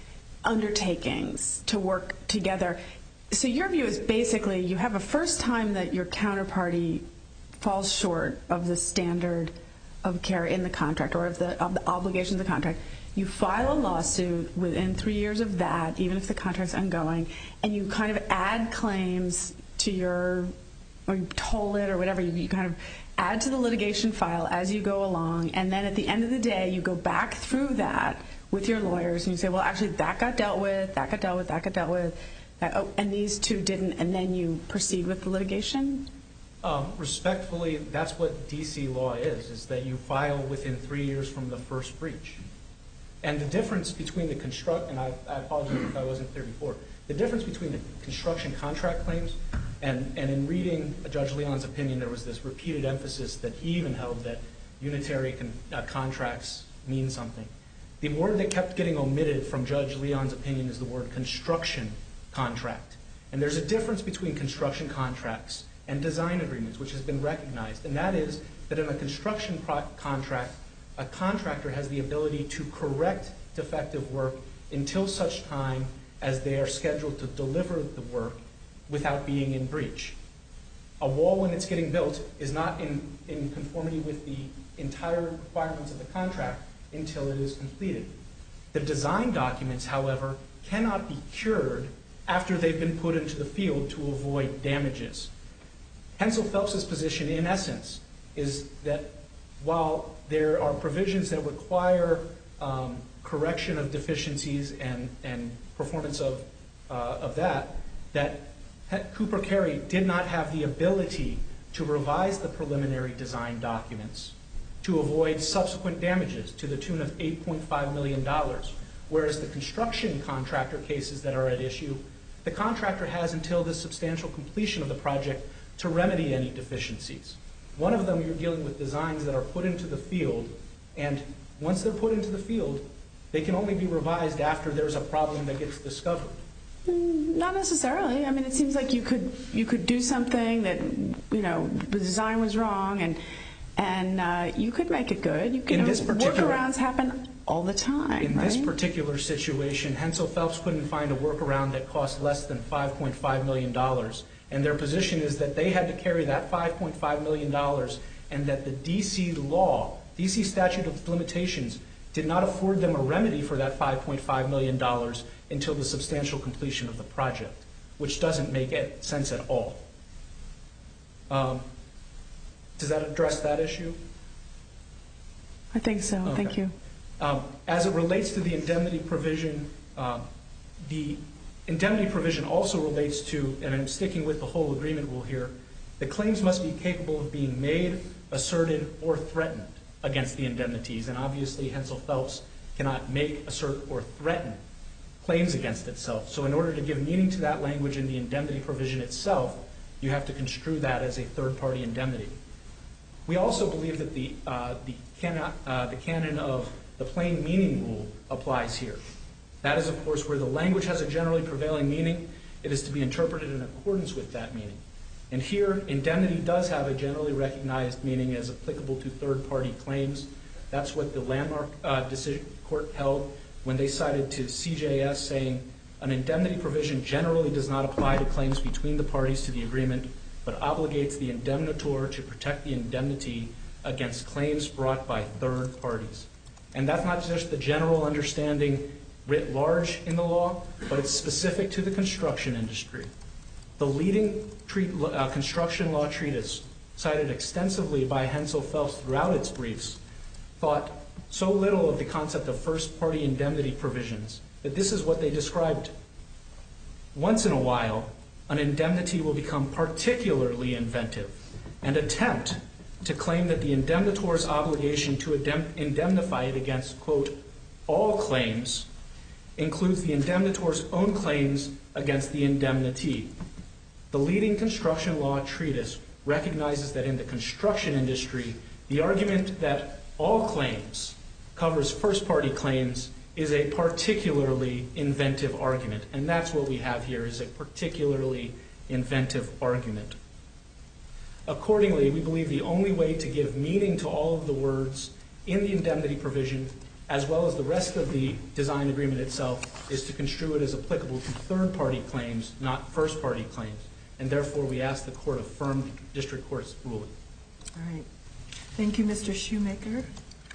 S4: undertakings to work together. So your view is basically you have a first time that your counterparty falls short of the standard of care in the contract or of the, of the obligations of the contract. You file a lawsuit within three years of that, even if the contract's ongoing, and you kind of add claims to your, or you toll it or whatever, you, you kind of add to the litigation file as you go along, and then at the end of the day, you go back through that with your lawyers, and you say, well, actually, that got dealt with, that got dealt with, that got dealt with, that, oh, and these two didn't, and then you proceed with the litigation?
S6: Um, respectfully, that's what D C law is, is that you file within three years from the first breach. And the difference between the construct, and I, I apologize if I wasn't clear before, the difference between the construction contract claims and, and in reading Judge Leon's opinion, there was this repeated emphasis that he even held that unitary con, uh, contracts mean something. The word that kept getting omitted from Judge Leon's opinion is the word construction contract. And there's a difference between construction contracts and design agreements, which has been recognized, and that is that in a construction pro- contract, a contractor has the ability to correct defective work until such time as they are scheduled to deliver the work without being in breach. A wall, when it's getting built, is not in, in conformity with the entire requirements of the contract until it is completed. The design documents, however, cannot be cured after they've been put into the field to avoid damages. Hensel Phelps' position, in essence, is that while there are provisions that require um, correction of deficiencies and, and performance of, uh, of that, that Cooper Carey did not have the ability to revise the preliminary design documents to avoid subsequent damages to the tune of eight point five million dollars, whereas the construction contractor cases that are at issue, the contractor has until the substantial completion of the project to remedy any deficiencies. One of them, you're dealing with designs that are put into the field, and once they're put into the field, they can only be revised after there's a problem that gets discovered.
S4: Not necessarily. I mean, it seems like you could you could do something that, you know, the design was wrong, and and uh, you could make it good. You can,
S6: in this particular,
S4: workarounds happen all the time.
S6: In
S4: right?
S6: this particular situation, Hensel Phelps couldn't find a workaround that cost less than five point five million dollars. And their position is that they had to carry that five point five million dollars, and that the D C law, D C statute of limitations, did not afford them a remedy for that five point five million dollars until the substantial completion of the project, which doesn't make sense at all. Um, does that address that issue?
S4: I think so.
S6: Okay.
S4: Thank you.
S6: Um, as it relates to the indemnity provision, uh, the indemnity provision also relates to, and I'm sticking with the whole agreement rule here, the claims must be capable of being made, asserted, or threatened against the indemnities. And obviously, Hensel Phelps cannot make, assert, or threaten claims against itself. So in order to give meaning to that language in the indemnity provision itself, you have to construe that as a third-party indemnity. We also believe that the, uh, the, canon, uh, the canon of the plain meaning rule applies here. That is, of course, where the language has a generally prevailing meaning, it is to be interpreted in accordance with that meaning. And here, indemnity does have a generally recognized meaning as applicable to third-party claims. That's what the Landmark uh, decision court held when they cited to C J S saying, an indemnity provision generally does not apply to claims between the parties to the agreement, but obligates the indemnitor to protect the indemnity against claims brought by third parties. And that's not just the general understanding writ large in the law, but it's specific to the construction industry. The leading treat, uh, construction law treatise cited extensively by Hensel Phelps throughout its briefs, thought so little of the concept of first-party indemnity provisions that this is what they described. Once in a while, an indemnity will become particularly inventive and attempt to claim that the indemnitor's obligation to indemnify it against, quote, all claims includes the indemnitor's own claims against the indemnity. The leading construction law treatise recognizes that in the construction industry, the argument that all claims covers first-party claims is a particularly inventive argument. And that's what we have here, is a particularly inventive argument. Accordingly, we believe the only way to give meaning to all of the words in the indemnity provision, as well as the rest of the design agreement itself, is to construe it as applicable to third-party claims, not first-party claims. And therefore, we ask the court affirm the district court's ruling.
S5: All right. Thank you, Mister Shoemaker.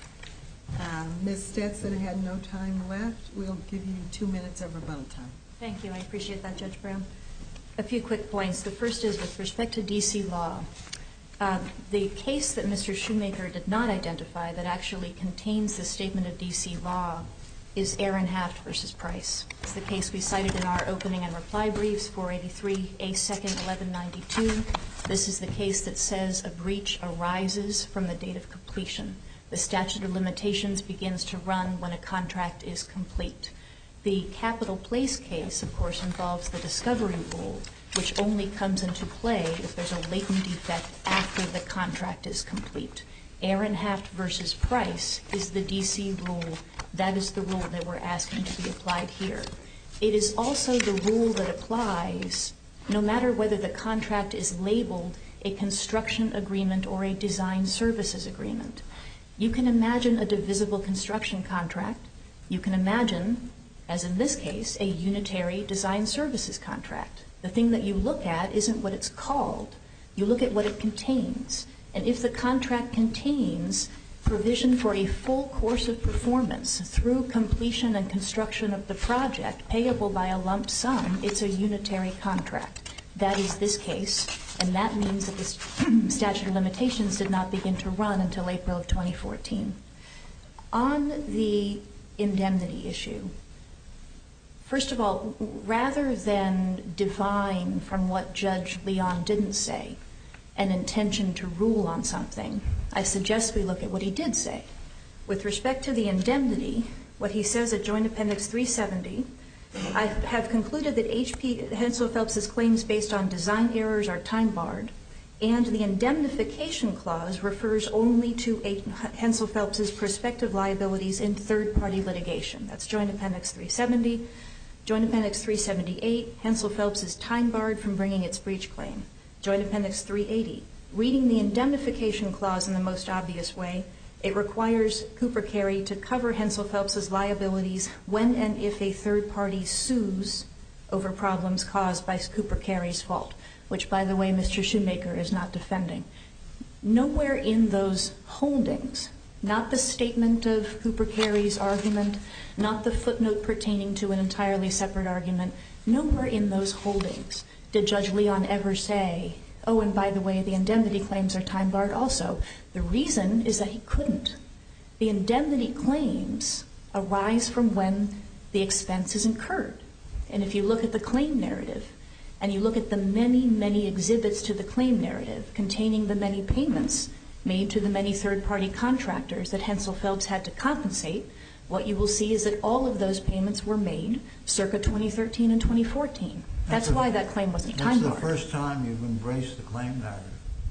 S5: Uh, Miz Stetson had no time left. We'll give you two minutes of rebuttal time.
S2: Thank you. I appreciate that, Judge Brown. A few quick points. The first is with respect to D C law. Uh, the case that Mister Shoemaker did not identify that actually contains the statement of D C law is Ehrenhaft versus Price. It's the case we cited in our opening and reply briefs, four eighty-three A second eleven ninety-two. This is the case that says a breach arises from the date of completion. The statute of limitations begins to run when a contract is complete. The Capital Place case, of course, involves the discovery rule, which only comes into play if there's a latent defect after the contract is complete. Ehrenhaft versus Price is the D C rule. That is the rule that we're asking to be applied here. It is also the rule that applies no matter whether the contract is labeled a construction agreement or a design services agreement. You can imagine a divisible construction contract. You can imagine, as in this case, a unitary design services contract. The thing that you look at isn't what it's called. You look at what it contains. And if the contract contains provision for a full course of performance through completion and construction of the project payable by a lump sum, it's a unitary contract. That is this case, and that means that the statute of limitations did not begin to run until April of twenty fourteen. On the indemnity issue, first of all, rather than divine from what Judge Leon didn't say an intention to rule on something, I suggest we look at what he did say. With respect to the indemnity, what he says at Joint Appendix three seventy, I have concluded that H P Hensel Phelps's claims based on design errors are time barred, and the indemnification clause refers only to a, Hensel Phelps's prospective liabilities in third-party litigation. That's Joint Appendix three seventy. Joint Appendix three seventy-eight, Hensel Phelps is time barred from bringing its breach claim. Joint Appendix three eighty, reading the indemnification clause in the most obvious way, it requires Cooper Carry to cover Hensel Phelps's liabilities when and if a third party sues over problems caused by Cooper Carry's fault, which, by the way, Mister Shoemaker is not defending. Nowhere in those holdings, not the statement of Cooper Carry's argument, not the footnote pertaining to an entirely separate argument, nowhere in those holdings did Judge Leon ever say, oh, and by the way, the indemnity claims are time barred also. The reason is that he couldn't. The indemnity claims arise from when the expense is incurred. And if you look at the claim narrative, and you look at the many, many exhibits to the claim narrative containing the many payments made to the many third-party contractors that Hensel Phelps had to compensate, what you will see is that all of those payments were made circa twenty thirteen and twenty fourteen. That's, that's why that claim wasn't time barred.
S3: That's the first time you've embraced the claim narrative.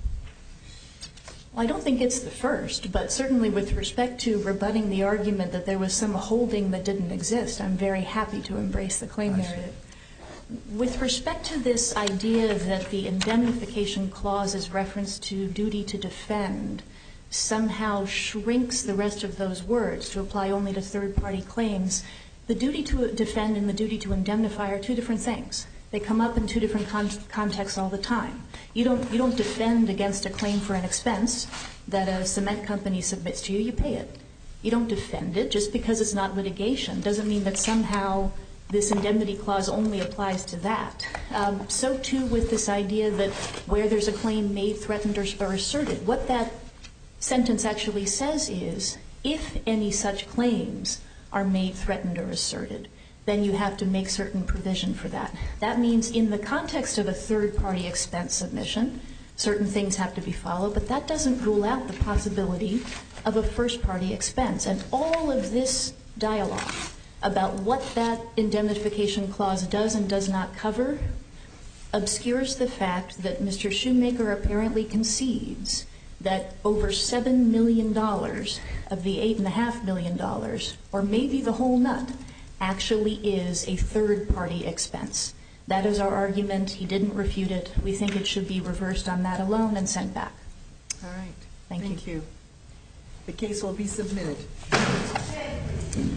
S2: Well, I don't think it's the first, but certainly with respect to rebutting the argument that there was some holding that didn't exist, I'm very happy to embrace the claim narrative. With respect to this idea that the indemnification clause's reference to duty to defend somehow shrinks the rest of those words to apply only to third-party claims, the duty to defend and the duty to indemnify are two different things. They come up in two different con- contexts all the time. You don't, you don't defend against a claim for an expense that a cement company submits to you, you pay it. You don't defend it just because it's not litigation. Doesn't mean that somehow this indemnity clause only applies to that. Um, so too with this idea that where there's a claim made, threatened, or, or asserted. What that sentence actually says is, if any such claims are made, threatened, or asserted, then you have to make certain provision for that. That means in the context of a third-party expense submission, certain things have to be followed, but that doesn't rule out the possibility of a first-party expense. And all of this dialogue about what that indemnification clause does and does not cover obscures the fact that Mister Shoemaker apparently concedes that over seven million dollars of the eight point five million dollars, or maybe the whole nut, actually is a third-party expense. That is our argument. He didn't refute it. We think it should be reversed on that alone and sent back.
S5: All right.
S2: Thank you.
S5: Thank you. The case will be submitted.